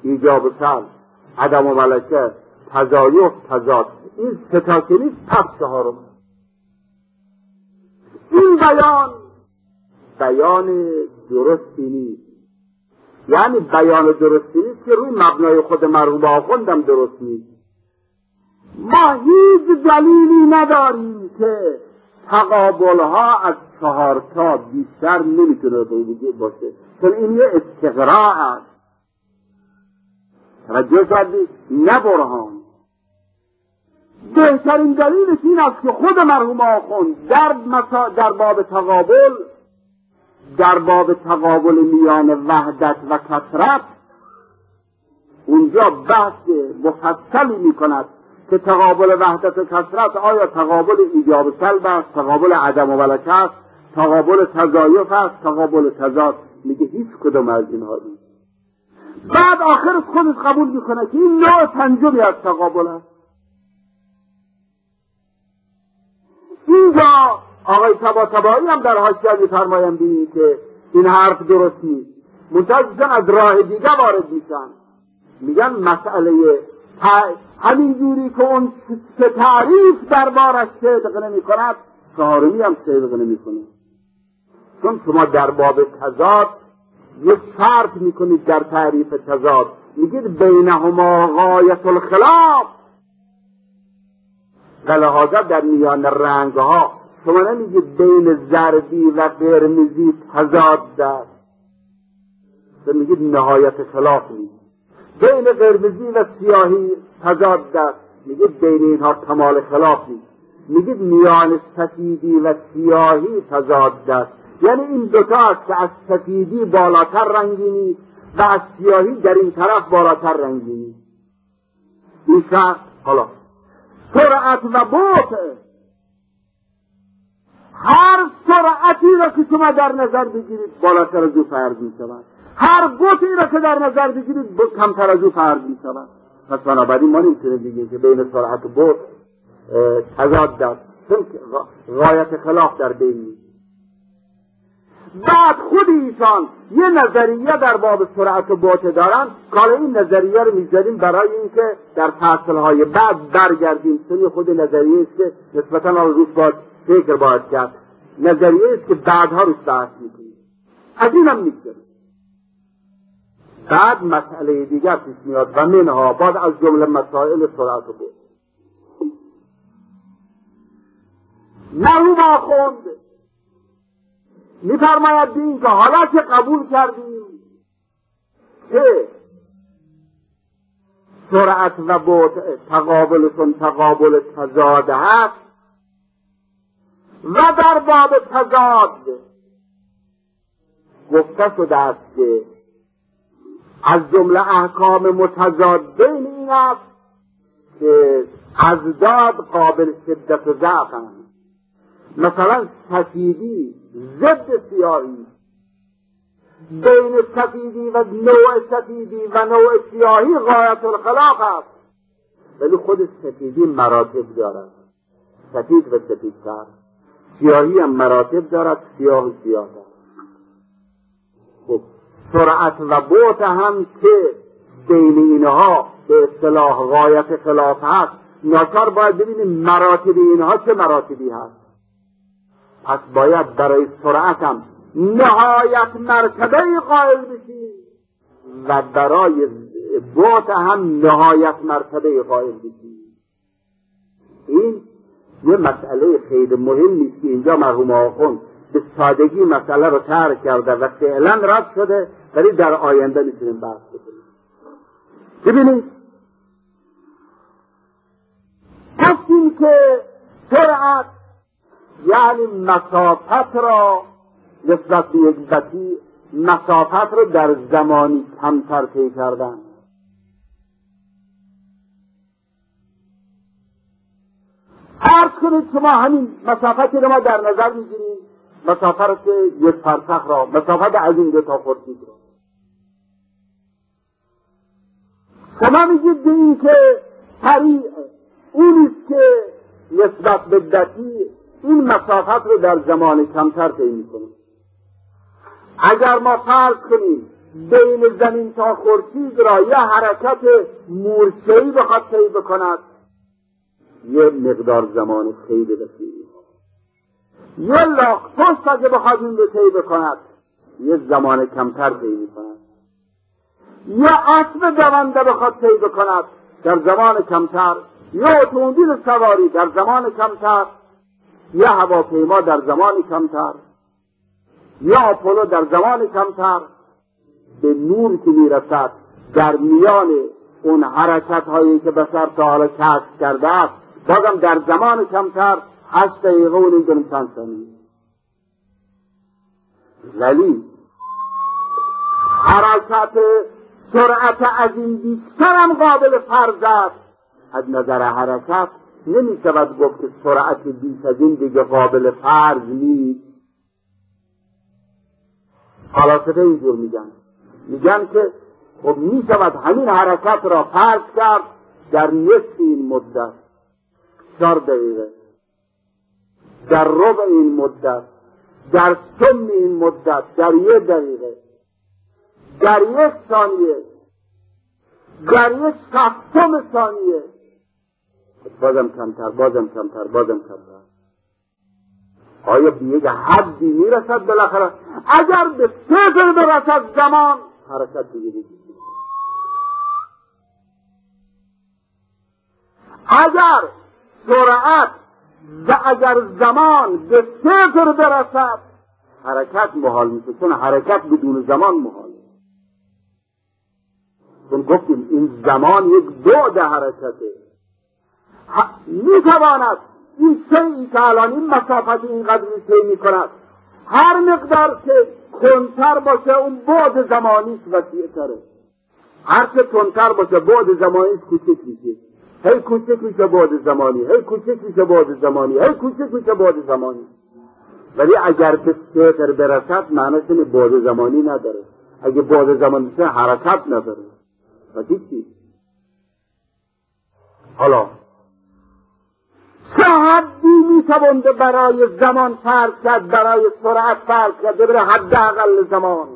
[SPEAKER 1] ایجاب و سلب، عدم و ملکه، تزایف، تضاد. این سه تا که نیست پس چهارم. این بیان بیان درستی نیست، یعنی بیان درستی نیست که روی مبنای خود مرحوم آخوندم درست نیست. ما هیچ دلیلی نداریم که تقابلها از چهار تا بیشتر نمیتونه وجود باشه، چون این یه استقراء است. توجه کردید؟ نه برهان. بهترین دلیلش این است که خود مرحوم آخوند در, مسا... در باب تقابل در باب تقابل میان وحدت و کثرت اونجا بحث مفصلی میکند که تقابل وحدت و کثرت آیا تقابل ایجاب سلب است، تقابل عدم و ملکه است، تقابل تضایف است، تقابل تضاد. میگه هیچ کدوم از اینها نیست. بعد آخر خودش قبول میکنه که این نوع پنجمی از تقابل است. اینجا آقای طباطبایی هم در حاشیه میفرمایند ببینید که این حرف درست نیست. منتها از راه دیگه وارد میشن، میگن مسئله همین جوری که اون که تعریف دربارش صدق نمی کند، چهارمی هم صدق نمی کنه. چون شما در باب تضاد یک شرط میکنید در تعریف تضاد، میگید بینهما غایت الخلاف، و لحاظا در میان رنگ ها شما نمیگید بین زردی و قرمزی تضاد است، میگید نهایت خلاف نیست. بین قرمزی و سیاهی تضاد است، میگید بین اینها کمال خلاف نیست. میگید میان سفیدی و سیاهی تضاد است، یعنی این دوتا است که از سفیدی بالاتر رنگینی و از سیاهی در این طرف بالاتر رنگینی. این شرط. حالا سرعت و بطء، هر سرعتی را که شما در نظر بگیرید بالاتر از او فرض می شود، هر بطعی را که در نظر بگیرید کمتر از او فرض می شود. پس بنابراین ما نمیتونیم بگیم که بین سرعت و بطء تضاد است، چون غایت خلاف در بین نیست. بعد خود ایشان یه نظریه در باب سرعت و بطء دارن، کار این نظریه رو میذاریم برای اینکه در فصلهای بعد برگردیم، چون خود نظریه است که نسبتاً آن روز باید فکر باید کرد، نظریه است که بعدها روش بحث میکنیم. از این هم میگذاریم. بعد مسئله دیگر پیش میاد و منها، بعد از جمله مسائل سرعت و بطء مرحوم آخوند میفرماید بین که حالا که قبول کردیم که سرعت و بطء تقابلشون تقابل تضاد هست و در باب تضاد گفته شده است که از جمله احکام متضادین این است که ازداد قابل شدت و ضعف هست. مثلا سفیدی ضد سیاهی، بین سفیدی و نوع سفیدی و نوع سیاهی غایت الخلاف است، ولی خود سفیدی مراتب دارد، سفید و سفیدتر. سیاهی هم مراتب دارد، سیاه و سیاه دارد. خب سرعت و بطء هم که بین اینها به اصطلاح غایت خلاف هست، ناچار باید ببینیم مراتب اینها چه مراتبی هست. پس باید برای سرعت هم نهایت مرتبه قائل بشیم و برای بطء هم نهایت مرتبه قائل بشیم. این یه مسئله خیلی مهمی است که اینجا مرحوم آخوند به سادگی مسئله رو طرح کرده و فعلا رد شده، ولی در آینده میتونیم بحث بکنیم. ببینید گفتیم که سرعت یعنی مسافت را نسبت به یک بطیء، مسافت را در زمانی کمتر طی کردن. عرض کنید شما همین مسافتی را ما در نظر میگیریم، مسافت یک فرسخ را، مسافت از این دو تا خورشید را. شما میگید به این که سریع اونیست که نسبت به بطیء این مسافت رو در زمان کمتر طی می‌کنیم. اگر ما فرض کنیم بین زمین تا خورشید را یه حرکت مورچه‌ای بخواد طی بکند، یه مقدار زمان خیلی وسیعی. یه لاختوس اگه بخواد این رو طی بکند، یه زمان کمتر طی میکند. یه اسب دونده بخواد طی بکند در زمان کمتر، یه اتومبیل سواری در زمان کمتر، یه هواپیما در زمان کمتر، یه آپولو در زمان کمتر. به نور که میرسد در میان اون حرکت هایی که بشر تا حالا کشف کرده است، بازم در زمان کمتر، هشت دقیقه و نیم چند ثانیه. ولی حرکت سرعت از این بیشتر هم قابل فرض است. از نظر حرکت نمی شود گفت که سرعت بیش از این دیگه قابل فرض نیست. خلاصه اینجور میگن میگن که خب می شود همین حرکت را فرض کرد در نصف این مدت، چهار دقیقه، در ربع این مدت، در ثمن این مدت، در یک دقیقه، در یک ثانیه، در یک شصتم ثانیه، بازم کمتر، بازم کمتر، بازم کمتر. آیا به یک حدی میرسد بالاخره؟ اگر به صفر برسد زمان، حرکت دیگه نیست. اگر سرعت و اگر زمان به صفر برسد، حرکت محال میشه، چون حرکت بدون زمان محاله. چون گفتیم این زمان یک بعد حرکته. میتواند این شیئی که الان این مسافت اینقدر طی میکند، هر مقدار که کنتر باشه اون بعد زمانیش وسیع تره. هر که کنتر باشه بعد زمانیش کوچک میشه، هی کوچک میشه بعد زمانی، هی کوچک میشه بعد زمانی، هی کوچک میشه بعد زمانی. ولی اگر به صفر برسد معنیش اینه بعد زمانی نداره. اگه بعد زمانی میشه حرکت نداره. و چی؟ حالا چه حدی میتوانده برای زمان فرض کرد، برای سرعت فرض کرد، بره حد اقل زمان.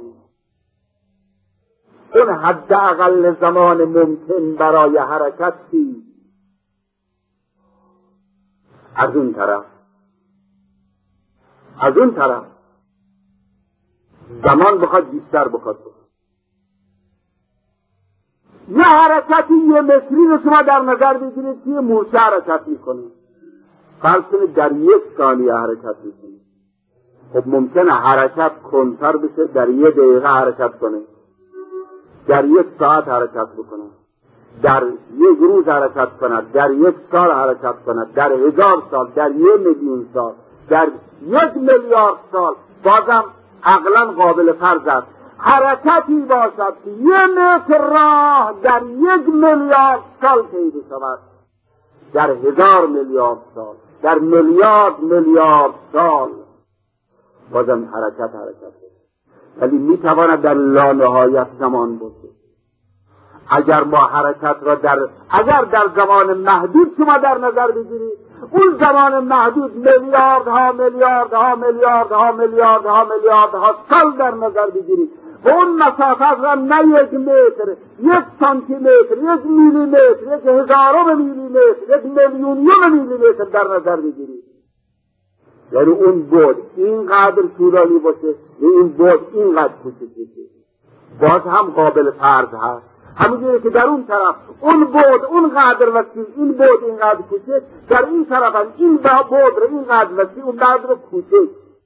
[SPEAKER 1] اون حد اقل زمان ممکن برای حرکت چی؟ از اون طرف از اون طرف زمان بخواد بیشتر بخواد بخواد. یه حرکتی یه متری رو شما در نظر بگیرید که یه مورچه حرکت میکنه، فرض کنید در یک ثانیه حرکت میکنه. خب ممکنه حرکت کنتر بشه، در یک دقیقه حرکت کنه، در یک ساعت حرکت بکنه، در یک روز حرکت کند، در یک سال حرکت کند، در هزار سال، در یک میلیون سال، در یک میلیارد سال. بازم عقلا قابل فرض است حرکتی باشد که یک متر راه در یک میلیارد سال طی بشود، در هزار میلیارد سال، در میلیارد میلیارد سال. بازم حرکت حرکت ولی میتواند در لانهایت زمان باشه. اگر ما حرکت را در اگر در زمان محدود شما در نظر بگیرید، اون زمان محدود میلیاردها میلیاردها میلیاردها میلیاردها میلیاردها سال در نظر بگیرید، و اون مسافت را نه یک متر، یک سانتی متر، یک میلی متر، یک هزارم میلی متر، یک میلیونیم میلی متر در نظر بگیرید، یعنی اون بعد اینقدر طولانی باشه و این بعد اینقدر کوچک باشه، باز هم قابل فرض هست. همونجوری که در اون طرف اون بعد اونقدر وسیع، این بعد اینقدر کوچک، در این طرف هم این بعد رو اینقدر وسیع، اون بعد رو کوچک.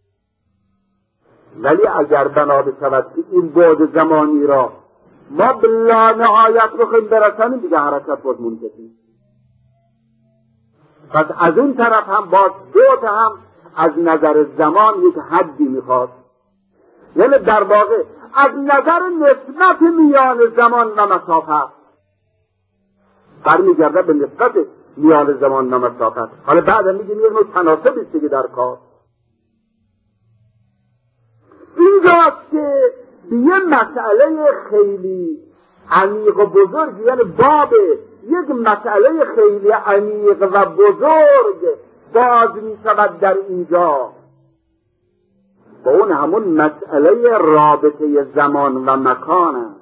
[SPEAKER 1] ولی اگر بنا بشود که این بعد زمانی را ما بلا نهایت بخوایم برسانیم، دیگه حرکت باز منتهی. پس از اون طرف هم باز بعد هم از نظر زمان یک حدی میخواد، یعنی در واقع از نظر نسبت میان زمان و مسافت برمیگرده به نسبت میان زمان و مسافت. حالا بعد میگیم یک نوع تناسب است که در کار اینجاست که به یه مسئله خیلی عمیق و بزرگ، یعنی باب یک مسئله خیلی عمیق و بزرگ باز می شود در اینجا. و اون همون مسئله رابطه زمان و مکان است.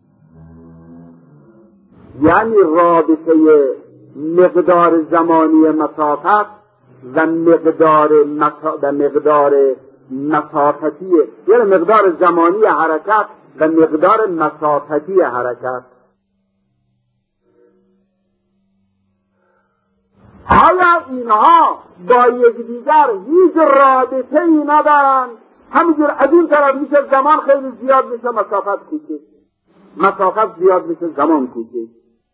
[SPEAKER 1] یعنی رابطه مقدار زمانی مسافت و مقدار مسا... و مقدار مسافتی، یعنی مقدار زمانی حرکت و مقدار مسافتی حرکت. آیا اینها با یکدیگر هیچ رابطه ای ندارند؟ همینجور از این طرف میشه زمان خیلی زیاد میشه، مسافت کوچک، مسافت زیاد میشه، زمان کوچک.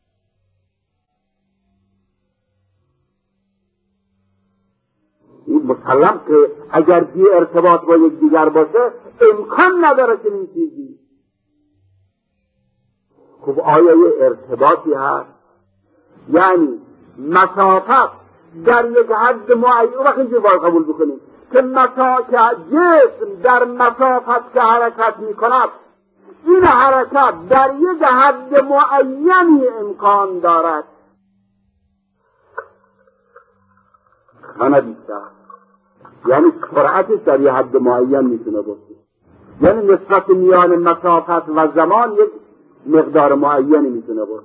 [SPEAKER 1] این مسلم که اگر بی ارتباط با یکدیگر باشه امکان نداره که این چیزی. خب آیا یه ارتباطی هست؟ یعنی مسافت در یک حد معین، وقت اینجور باید قبول بکنیم که مسافت جسم در مسافت که حرکت می کند، این حرکت در یک حد معینی امکان دارد، نه بیشتر. یعنی سرعتش در یک حد معین میتونه باشه، یعنی نسبت میان مسافت و زمان یک مقدار معینی میتونه باشه.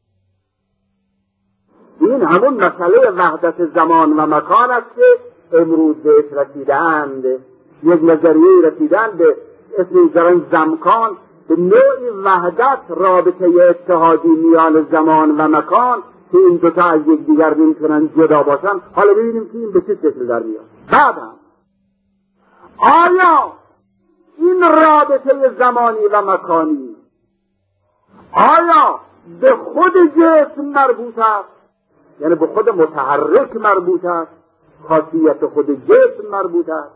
[SPEAKER 1] این همون مسئله وحدت زمان و مکان است که امروز بهش رسیدند. یک نظریه رسیدند به اسم زرن زمکان، به نوعی وحدت، رابطه اتحادی میان زمان و مکان که این دوتا از یک دیگر نمیتونن جدا باشن. حالا ببینیم که این به چه شکل در میاد. بعد هم آیا این رابطه زمانی و مکانی آیا به خود جسم مربوط است، یعنی به خود متحرک مربوط است، خاصیت خود جسم مربوط است،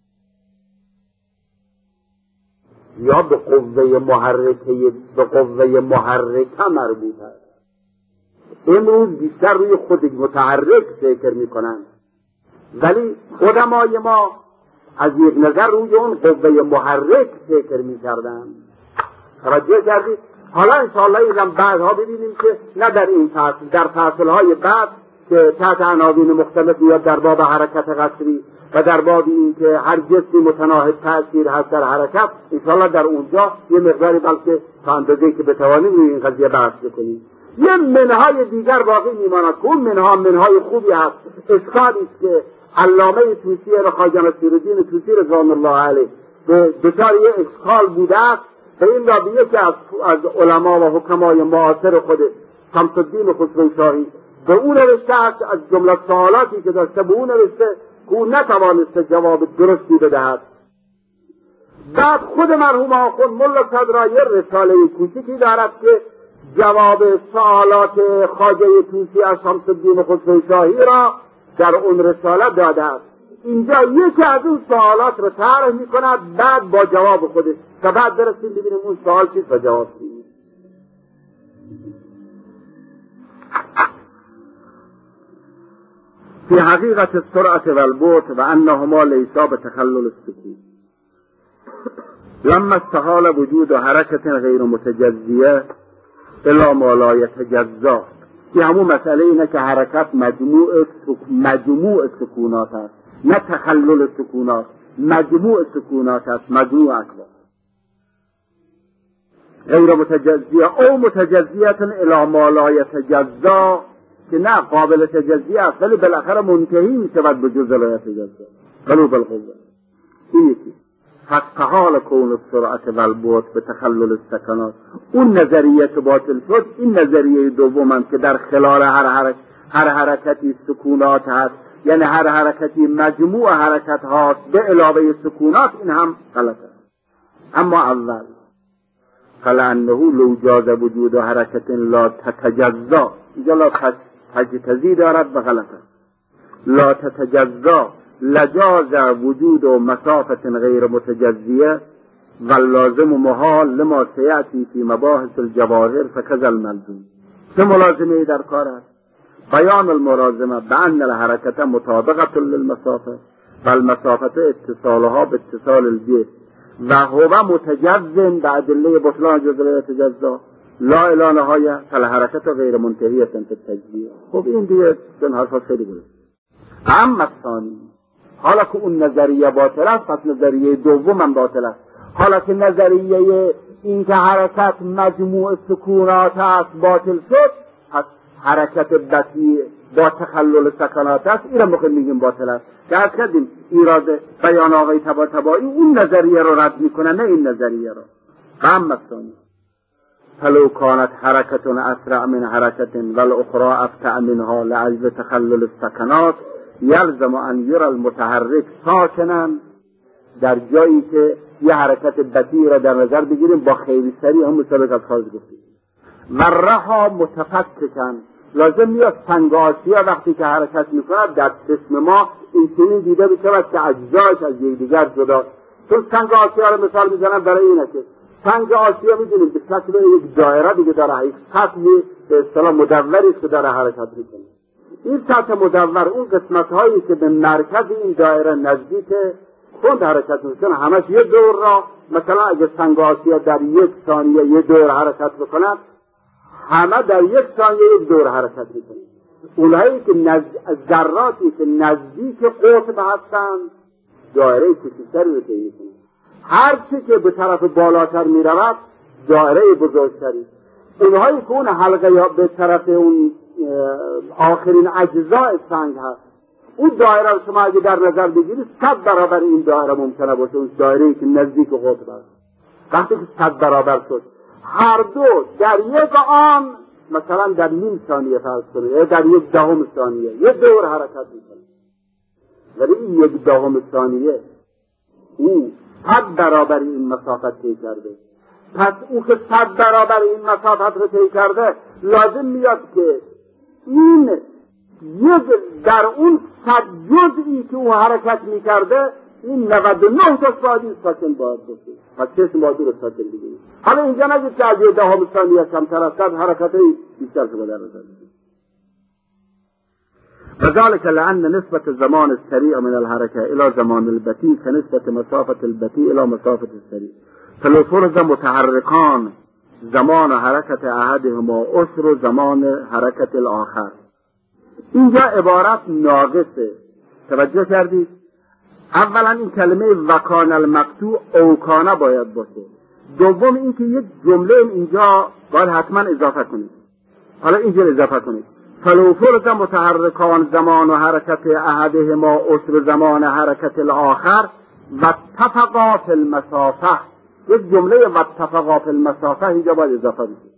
[SPEAKER 1] یا به قوه محرکه به قوه محرکه مربوط است؟ امروز بیشتر روی خود متحرک فکر میکنند، ولی علمای ما از یک نظر روی اون قوه محرک فکر میکردند. توجه کردید؟ حالا انشاءالله اینم بعدها ببینیم که نه در این فصل، در فصلهای بعد که تحت عناوین مختلف میاد، در باب حرکت قصری و در باب این که هر جسمی متناهب تأثیر هست در حرکت، انشاءالله در اونجا یه مقداری بلکه تا اندازه‌ای که بتوانیم روی این قضیه بحث بکنیم. یه منهای دیگر باقی میماند که اون منها منهای خوبی هست. اشکالی است که علامه طوسی خواجه نصیرالدین طوسی رضوان الله علیه به دچار یه اشکال بوده است، به این را به یکی از, از علما و حکمای معاصر خود شمس الدین خسروشاهی به اون نوشته است، از جمله سوالاتی که داشته به اون نوشته که اون نتوانسته جواب درستی بدهد. بعد خود مرحوم آخوند ملا صدرا یه رساله کوچکی دارد که جواب سوالات خواجه طوسی از شمس الدین خسروشاهی را در اون رساله داده است. اینجا یکی از اون سوالات رو طرح میکند، بعد با جواب خودش تا بعد برسیم ببینیم اون سوال چیست و جواب چیست. فی حقیقت السرعة والبطء و انهما لیسا بتخلل السکون لما استحال وجود حرکت غیر متجزیه الا ما لا یتجزا. این همون مسئله اینه که حرکت مجموع مجموع سکونات است، نه تخلل سکونات، مجموع سکونات است، مجموع اکبر غیر متجزیه او متجزیه الی ما لا یتجزا، که نه قابل تجزیه است ولی بالاخره منتهی میشود به جزء لا یتجزا ولو بالقوه. این یکی فاستحال کون السرعة والبطء به تخلل السکنات. اون نظریه که باطل شد این نظریه دوم که در خلال هر حرکت هر حرکتی سکونات هست، یعنی هر حرکتی مجموع حرکت هاست به علاوه سکونات، این هم غلط است. اما اول فلانه لو جاز وجود حرکت لا تتجزا، اینجا لا تجتزی دارد به غلط است. لا تتجزا لجاز وجود مسافت غیر متجزیه و لازم محال لما سیأتی فی مباحث الجواهر فکذا الملزوم. چه ملازمه در کار است؟ بیان الملازمه بأن الحرکت مطابقة للمسافه و المسافت اتصالها به اتصال الجسم و هو متجزم به ادله بطلان جزء لا یتجزا لا الی نهایه فالحرکت غیر منتهیه فی التجزیه. خب این دیگه این حرفا خیلی بود. اما الثانی، حالا که اون نظریه باطل است پس نظریه دوم هم باطل است. حالا که نظریه این که حرکت مجموع سکونات است باطل شد، پس حرکت بطیع با تخلل سکنات است، این رو میگیم باطل است. که از کردیم ایراد بیان آقای طباطبایی اون نظریه رو رد میکنه، نه این نظریه رو. هم مثلا فلو کانت حرکت اسرع من حرکت والاخرى ابطأ منها لعجز تخلل السکنات یلزم ان یرى المتحرک ساکنا، در جایی که یه حرکت بطیء را در نظر بگیریم با خیلی سریع هم مطابق از خارج گفتیم. و رها متفککن، لازم میاد سنگ آسیا وقتی که حرکت میکند در جسم ما این چنین دیده بشود که اجزایش از یکدیگر جدا. چون سنگ آسیا رو مثال میزنم برای اینه که سنگ آسیا میدونیم به شکل یک دایره دیگه داره، یک سطح به اصطلاح مدوری که داره حرکت میکنه. این سطح مدور اون قسمت هایی که به مرکز این دایره نزدیک کند حرکت میکنه همش یه دور را، مثلا اگه سنگ آسیا در یک ثانیه یه دور حرکت بکند همه در یک ثانیه یک دور حرکت میکنه. اونهایی که نزد... ذراتی که نزدیک قطب هستند دایره کوچکتری رو طی میکنه. هر چی که به طرف بالاتر میرود دایره بزرگتری. اونهایی که اون حلقه یا به طرف اون آخرین اجزای سنگ هست، اون دایره رو شما اگه در نظر بگیرید صد برابر این دایره ممکنه باشه، اون دایره‌ای که نزدیک قطب است. وقتی که صد برابر شد هر دو در یک آن، مثلا در نیم ثانیه فرض کنید یا در یک دهم ثانیه یه دور حرکت میکنه، ولی این یک دهم ثانیه او صد برابر این مسافت طی کرده. پس او که صد برابر این مسافت رو طی کرده لازم میاد که این یک در اون صد جزئی که او حرکت میکرده این نود و نه تا ساعتی ساکن باید باشه. پس چشم باید رو ساکن بگیرید. حالا اینجا نگید که از یه دهم ثانیه کمتر است، حرکت های بیشتر شما در نظر بگیرید. وذلك لأن نسبة الزمان السريع من الحركة إلى زمان البطيء كنسبة مسافة البطيء إلى مسافة السريع. فلو فرض متحركان زمان حركة أحدهما أسر زمان حركة الآخر. اینجا عبارت ناقصه. توجه کردید؟ اولا این کلمه وکان المقطوع اوکانه باید باشه. دوم این که یک جمله اینجا باید حتما اضافه کنید. حالا اینجا اضافه کنید. فلو فرض متحرکان زمان و حرکت احدهما اسر زمان حرکت الاخر و اتفقا فی المسافه. یک جمله و اتفقا فی المسافه اینجا باید اضافه بشه.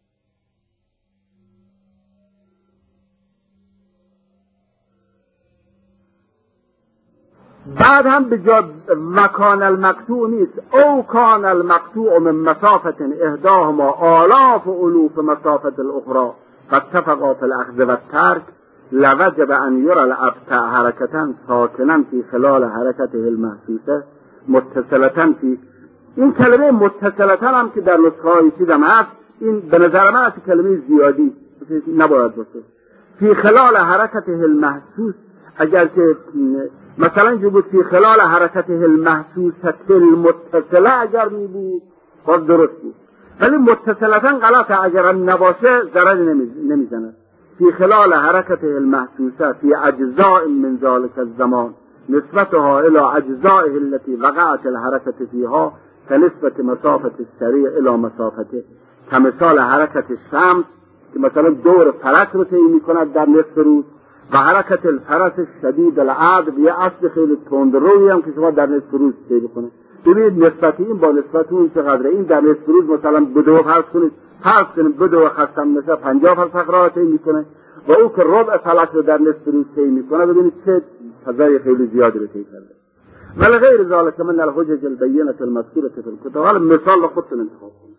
[SPEAKER 1] بعد هم به جا مکان المقطوع نیست، او کان المقطوع من مسافت احداهما آلاف و الوف مسافت الاخرى فاتفقا فی الاخذ و الترک لوجب ان یرى الابطأ حرکتا ساکنا فی خلال حرکته المحسوسه متصلتا فی. این کلمه متصلتا هم که در نسخه های چیزم هست، این به نظر من از کلمه زیادی نباید باشه. فی خلال حرکته المحسوس، اگر که مثلا اینجا بود فی خلال حرکته المحسوسه المتصله اگر می بود باز درست بود، ولی متصلتا غلطه، اگر نباشه ضرری نمیزنه. فی خلال حرکته المحسوسه فی اجزاء من ذلك الزمان نسبتها الى اجزائه التي وقعت الحركه فيها كنسبت مسافت السریع الى مسافته، کمثال حرکت الشمس که مثلا دور فلک رو طی میکند در نصف روز، و حرکت الفرس شدید العرض یه اصل خیلی تندرویی هم که شما در نصف روز طی بکنه. ببینید نسبت این با نسبت اون چقدره. این در نصف روز مثلا بدو فرض کنید، فرض کنید بدو خستم مثلا پنجاه فرسخ را طی میکنه و او که ربع فلک رو در نصف روز طی میکنه، ببینید چه فضای خیلی زیادی رو طی کرده. ولی غیر ذلك من الحجج البینه المذکوره فی الکتب. حالا مثال خودتون انتخاب کنید.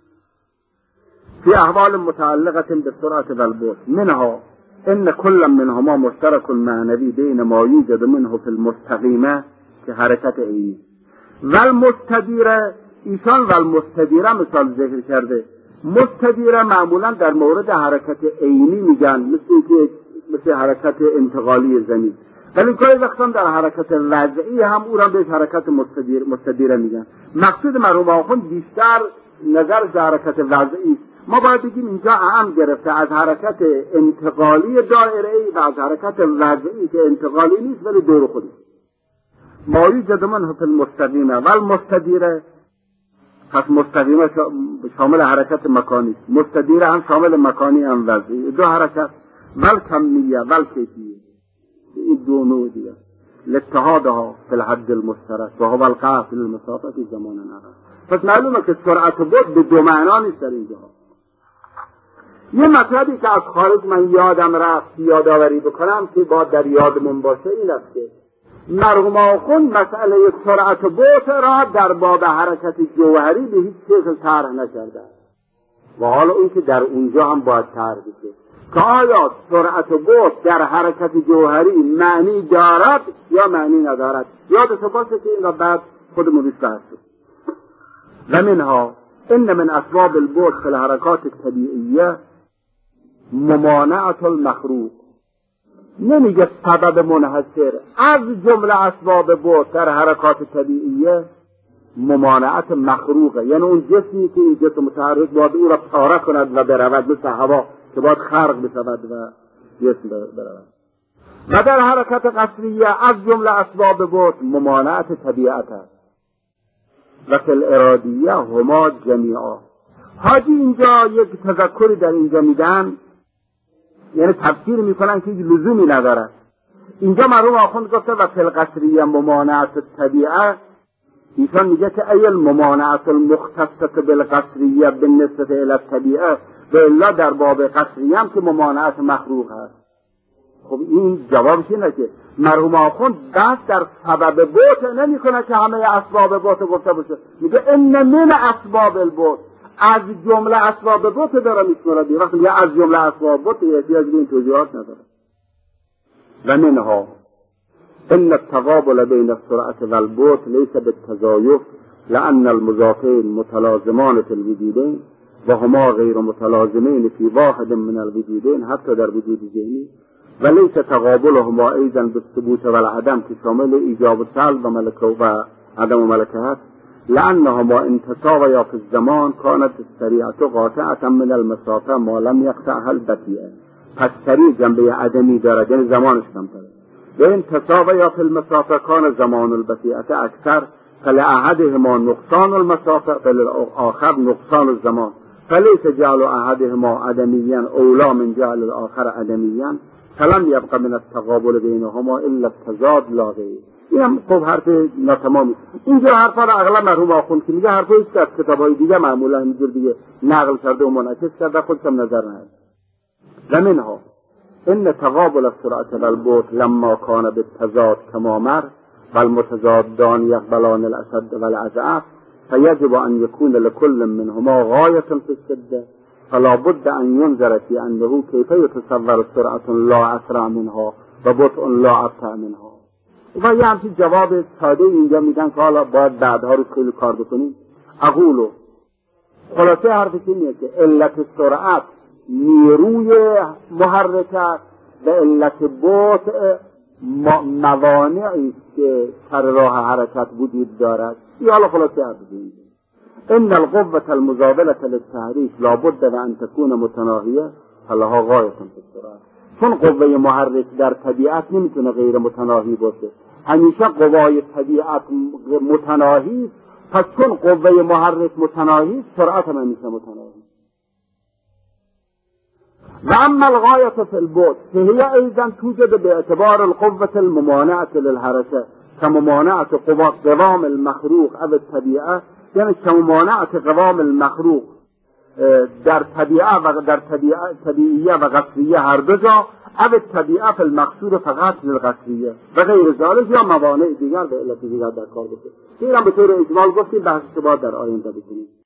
[SPEAKER 1] فی احوال متعلقه بالسرعه والبعد منها ان كل منهما مشترك معنوی بین ما یوجد منه فی المستقیمه که حرکت عینی و المستدیره. ایشان و المستدیره مثال ذکر کرده. مستدیره معمولا در مورد حرکت عینی میگن، مثل که مثل حرکت انتقالی زمین، ولی گاهی وقتا در حرکت وضعی هم او را بهش حرکت مستدیر مستدیره میگن. مقصود مرحوم آخوند بیشتر نظر در حرکت وضعی. ما باید بگیم اینجا اهم گرفته از حرکت انتقالی دایره‌ای و از حرکت وضعی که انتقالی نیست ولی دور خودی. ما یوجد منه فی المستقیمه و المستدیره، پس مستقیمه شامل حرکت مکانی است، مستدیره هم شامل مکانی هم وضعی، دو حرکت ول کمیه ول کیفیه، این دو نوع دیگه لاتحادها فی الحد المشترک و هو القاع فی المسافه زمان آخر. پس معلومه که سرعت و بعد به دو معنا نیست در اینجا. یه مطلبی که از خارج من یادم رفت یادآوری بکنم که با در یادمون باشه این است که مرحوم آخوند مسئله سرعت و بعد را در باب حرکت جوهری به هیچ شکل طرح نکرده و حالا این که در اونجا هم باید طرح بشه که آیا سرعت و بعد در حرکت جوهری معنی دارد یا معنی ندارد. یادتون باشه که این را بعد خودمون ریش بحث شد. و منها ان من اسباب البعد فی الحرکات الطبیعیه ممانعت المخروق، نمیگه سبب منحصر، از جمله اسباب بعد در حرکات طبیعیه ممانعت مخروقه، یعنی اون جسمی که این جسم متحرک باید او را پاره کند و برود، مثل هوا که باید خرق بشود و جسم برود. و در حرکت قصریه از جمله اسباب بعد ممانعت طبیعت است. و فی الارادیه هما جمیعا. حاجی اینجا یک تذکری در اینجا میدن، یعنی تفسیر میکنن که لزومی نداره. اینجا مرحوم آخوند گفته و فی القصریه ممانعت طبیعه، ایشان میگه که ای الممانعت المختصه بالقصریه بالنسبه الی الطبیعه و الا در باب قصریه هم که ممانعت مخروق هست. خب این جوابش اینه که مرحوم آخوند بحث در سبب بعد نمی کنه که همه اسباب بعد گفته باشه، میگه ان من اسباب البعد، از جمله اسباب بعد داره میشمره. وقتی میگه از جمله اسباب بعد احتیاج به این توضیحات نداره. و منها ان التقابل بین السرعه والبعد ليس بالتزايف لان المضافين متلازمان في الوجودين وهما غير متلازمين في واحد من الوجودين حتى در وجود ذهنی، وليس تقابلهما ايضا بالثبوت والعدم که شامل ایجاب و سلب و ملکه و عدم و ملکه هست، لانهما انتصابا في الزمان كانت السريعه قاطعه من المسافه ما لم يقطعها البطيئه. پس سریع جنبه عدمی دارد، یعنی زمانش کمتره. و انتصابا في المسافه كان زمان البطيئه اکثر فلأحدهما نقصان المسافه فللآخر نقصان الزمان، فليس جعل احدهما عدميا اولا من جعل الاخر عدميا فلم يبقى من التقابل بينهما الا التضاد لا غير. اینم خب حرف ناتمامی. اینجا حرفا را اغلب مرحوم آخوند که میگه حرفایی که از کتابای دیگه معمولا همینجور دیگه نقل کرده و منعکس کرده خودشم نظر نداره. و منها ان تقابل السرعه والبعد لما كان بالتضاد كما مر والمتضادان يقبلان الاشد والاضعف فيجب ان يكون لكل منهما غايه في الشده فلا بد ان ينظر في انه كيف يتصور سرعه لا اسرع منها و بطء لا ابطا منها. و یه همچین جواب ساده اینجا میدن که حالا باید بعدها رو خیلی کار بکنیم. اقولو خلاصه حرفش اینه که علت سرعت نیروی محرکت و علت بطء موانعی که سر راه حرکت وجود دارد. یا حالا خلاصه حرفش اینه ان القوة المزاولة للتحریک لابد و ان تكون متناهیه فلها غایة فی السرعه. چون قوه محرک در طبیعت نمیتونه غیر متناهی باشه، همیشه قوای طبیعت متناهی، پس چون قوه محرک متناهی سرعت هم همیشه متناهی. و اما الغایة فی البعد فهي ایضا توجد باعتبار القوة الممانعة للحركة كممانعة قوام المخروق او الطبیعه، یعنی كممانعة قوام المخروق در طبیعه و در طبیعیه و قصریه هر دو جا، او طبیعه فی المقصود فقط للقصریه و غیر ذالک یا موانع دیگر به علت دیگر در کار بشه. این هم به طور اجمال گفتیم، بحث باید در آینده بکنیم.